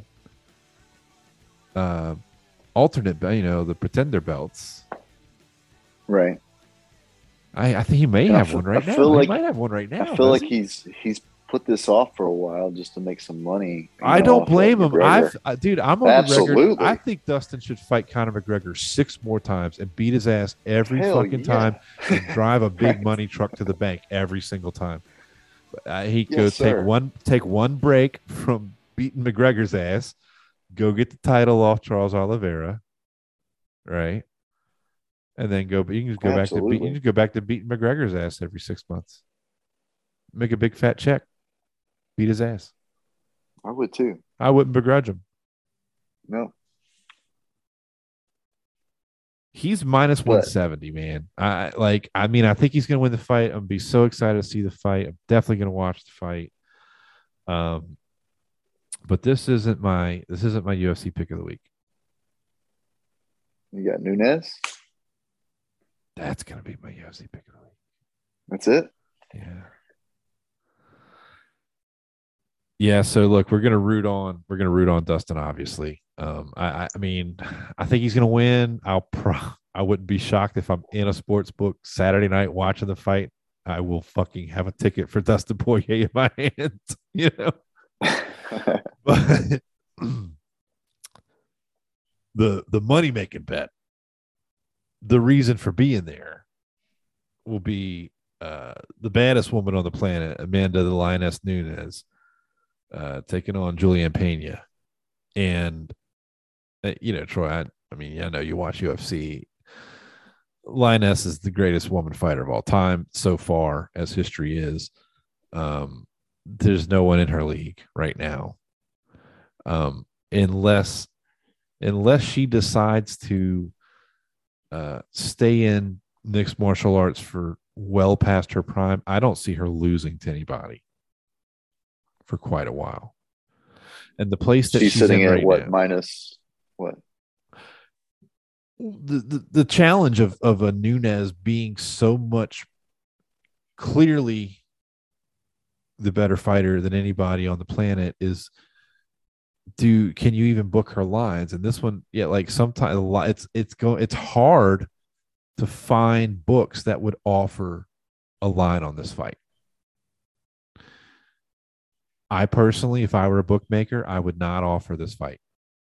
alternate, the pretender belts. Right. I think he may have one right now. He might have one right now. I feel like he's put this off for a while just to make some money. I don't blame him. I'm on the record. I think Dustin should fight Conor McGregor 6 more times and beat his ass every fucking time and drive a big money truck to the bank every single time. He go take one break from beating McGregor's ass, go get the title off Charles Oliveira, right? And then you can just go back to beating McGregor's ass every 6 months. Make a big fat check. Beat his ass. I would too. I wouldn't begrudge him. No. He's minus 170, man. I think he's gonna win the fight. I'm gonna be so excited to see the fight. I'm definitely gonna watch the fight. But this isn't my UFC pick of the week. You got Nunes? That's gonna be my UFC pick of the week. That's it? Yeah. Yeah, so look, we're gonna root on Dustin, obviously. I mean, I think he's gonna win. I wouldn't be shocked if I'm in a sports book Saturday night watching the fight. I will fucking have a ticket for Dustin Poirier in my hand, But the money making bet, the reason for being there will be the baddest woman on the planet, Amanda the Lioness Nunes, taking on Julianne Pena. And, Troy, I know you watch UFC. Lioness is the greatest woman fighter of all time so far, as history is. There's no one in her league right now. Unless she decides to stay in mixed martial arts for well past her prime, I don't see her losing to anybody for quite a while. And the place that she's sitting in at what, minus what? The challenge of a Nunes being so much clearly the better fighter than anybody on the planet is, can you even book her lines? And this one, sometimes it's hard to find books that would offer a line on this fight. I personally, if I were a bookmaker, I would not offer this fight.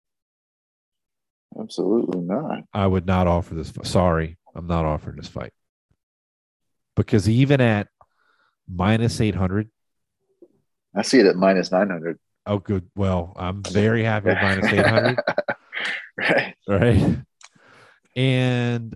Absolutely not. I would not offer this. Sorry, I'm not offering this fight. Because even at minus 800. I see it at minus 900. Oh, good. Well, I'm very happy with minus 800. Right. And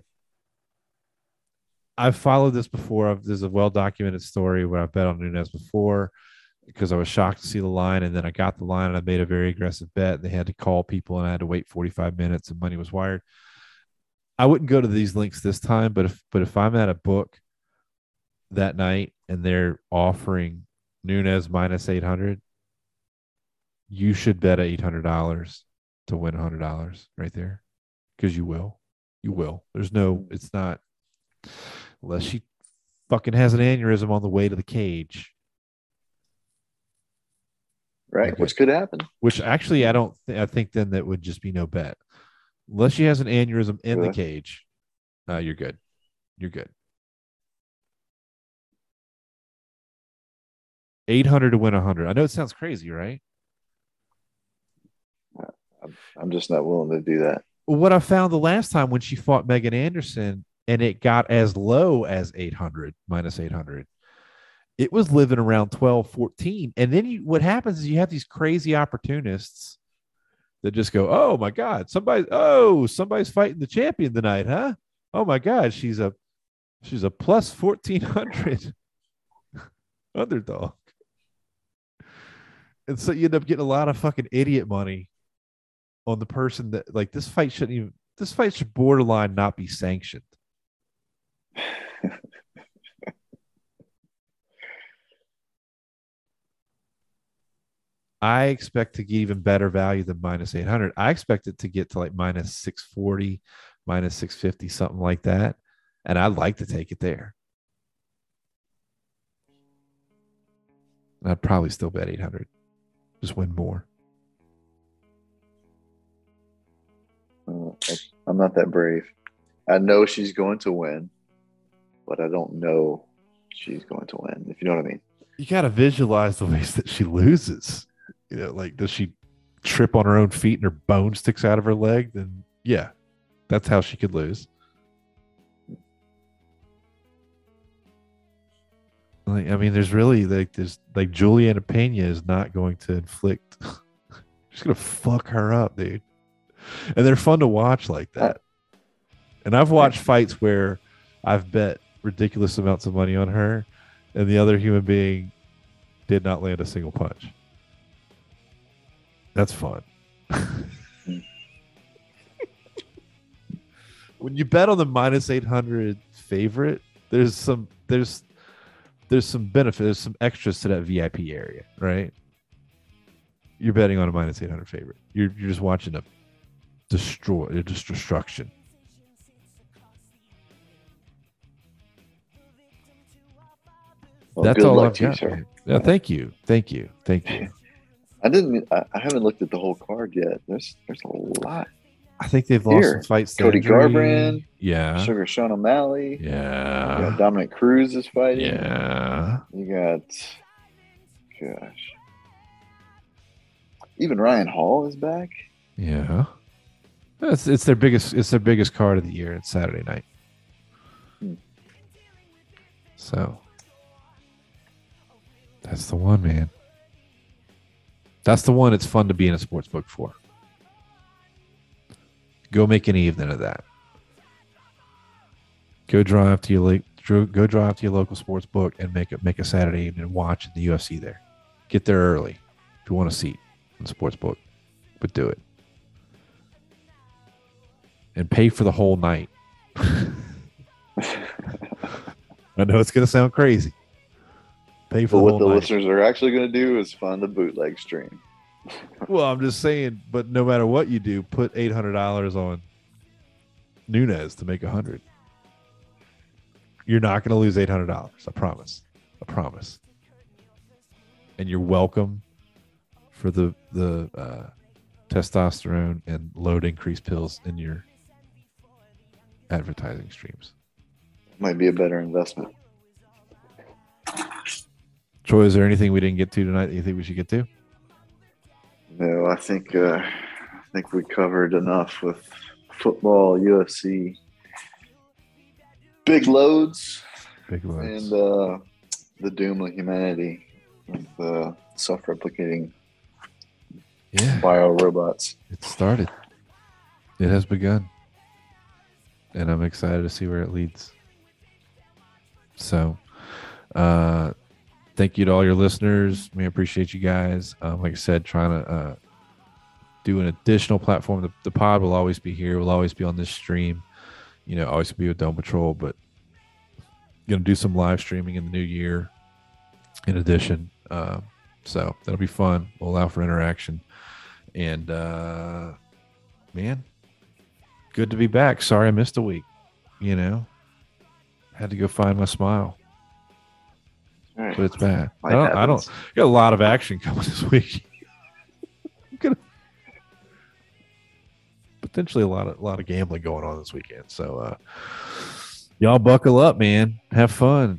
I've followed this before. There's a well-documented story where I've bet on Nunes before because I was shocked to see the line, and then I got the line and I made a very aggressive bet. They had to call people and I had to wait 45 minutes and money was wired. I wouldn't go to these links this time, but if I'm at a book that night and they're offering Nunes minus 800, you should bet $800 to win $100 right there, because you will. It's not, unless she fucking has an aneurysm on the way to the cage. Right, okay. Which could happen. Which actually, I think then that would just be no bet. Unless she has an aneurysm in the cage, you're good. You're good. 800 to win 100. I know it sounds crazy, right? I'm just not willing to do that. What I found the last time when she fought Megan Anderson and it got as low as 800, minus 800, it was living around 12, 14. And then what happens is you have these crazy opportunists that just go, oh my God, somebody's fighting the champion tonight, huh? Oh my God, she's a plus 1,400 underdog. And so you end up getting a lot of fucking idiot money on the person that like this fight should borderline not be sanctioned. I expect to get even better value than minus 800. I expect it to get to like minus 640, minus 650, something like that. And I'd like to take it there. I'd probably still bet 800. Just win more. I'm not that brave. I know she's going to win, but I don't know she's going to win, if you know what I mean. You got to visualize the ways that she loses. You know, like, does she trip on her own feet and her bone sticks out of her leg? Then, yeah, that's how she could lose. Like, I mean, there's Juliana Pena is not going to inflict. She's going to fuck her up, dude. And they're fun to watch like that. And I've watched fights where I've bet ridiculous amounts of money on her, and the other human being did not land a single punch. That's fun. When you bet on the minus 800 favorite, there's some benefit, there's some extras to that VIP area, right? You're betting on a minus 800 favorite. You're just watching a destruction. Well, that's good all luck I've to you, got. sir. Yeah, thank you. I haven't looked at the whole card yet. There's a lot. I think they've lost some fights. Cody Garbrandt, yeah. Sugar Sean O'Malley, yeah. You got Dominic Cruz is fighting. Yeah. You got, gosh, even Ryan Hall is back. Yeah. It's their biggest card of the year. It's Saturday night. So that's the one, man. That's the one it's fun to be in a sports book for. Go make an evening of that. Go drive to your local sports book and make a Saturday evening and watch the UFC there. Get there early if you want a seat in the sports book, but do it. And pay for the whole night. I know it's going to sound crazy. Pay for what the night. Listeners are actually going to do is fund the bootleg stream. Well, I'm just saying, but no matter what you do, put $800 on Nunes to make 100. You're not going to lose $800. I promise. And you're welcome for the testosterone and load increase pills in your advertising streams. Might be a better investment. Troy, is there anything we didn't get to tonight that you think we should get to? No, I think we covered enough with football, UFC, big loads, and the doom of humanity with self-replicating bio-robots. It started. It has begun. And I'm excited to see where it leads. So, thank you to all your listeners. We appreciate you guys. Like I said, trying to do an additional platform. The pod will always be here. We'll always be on this stream. Always be with Dome Patrol, but going to do some live streaming in the new year in addition. So that'll be fun. We'll allow for interaction. And, man, good to be back. Sorry I missed a week. Had to go find my smile. Right. But it's bad. I don't got a lot of action coming this week. Potentially a lot of gambling going on this weekend. So y'all buckle up, man. Have fun.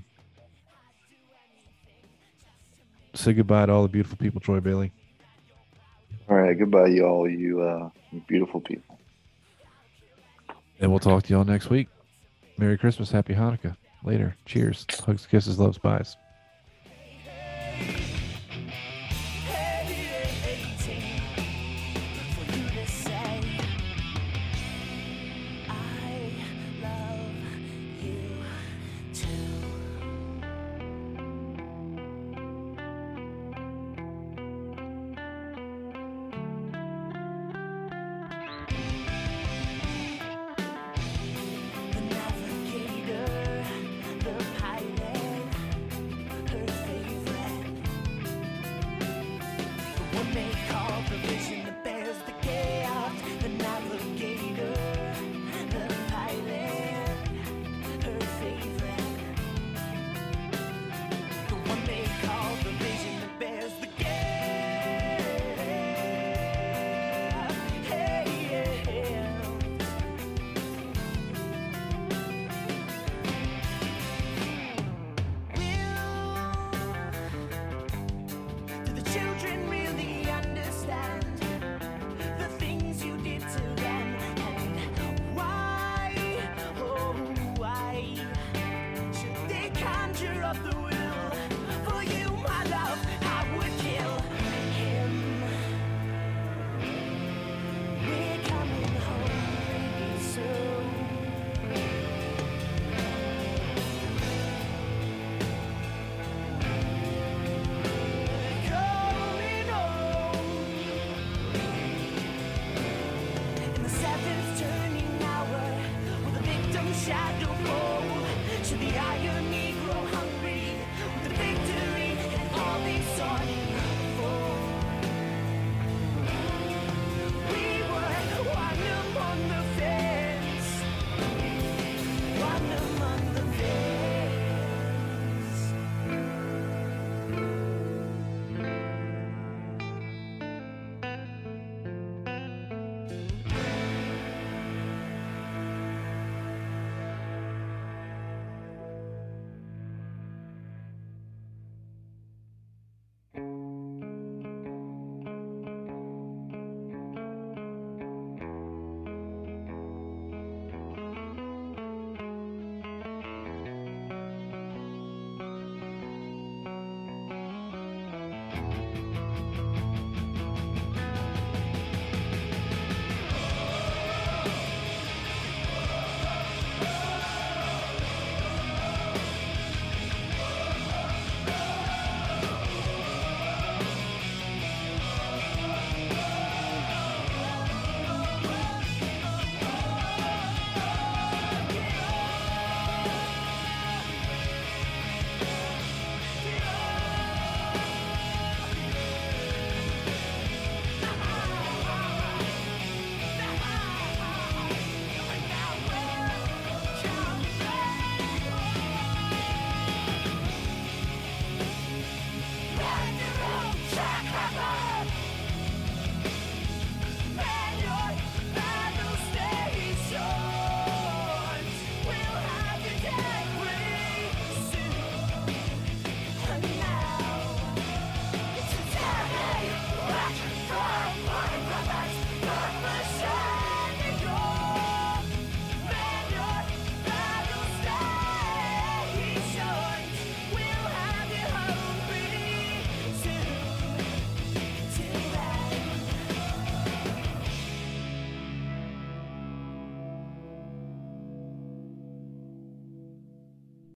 Say goodbye to all the beautiful people, Troy Bailey. All right, goodbye, y'all, you beautiful people. And we'll talk to y'all next week. Merry Christmas, Happy Hanukkah. Later. Cheers. Hugs, kisses, loves, buys.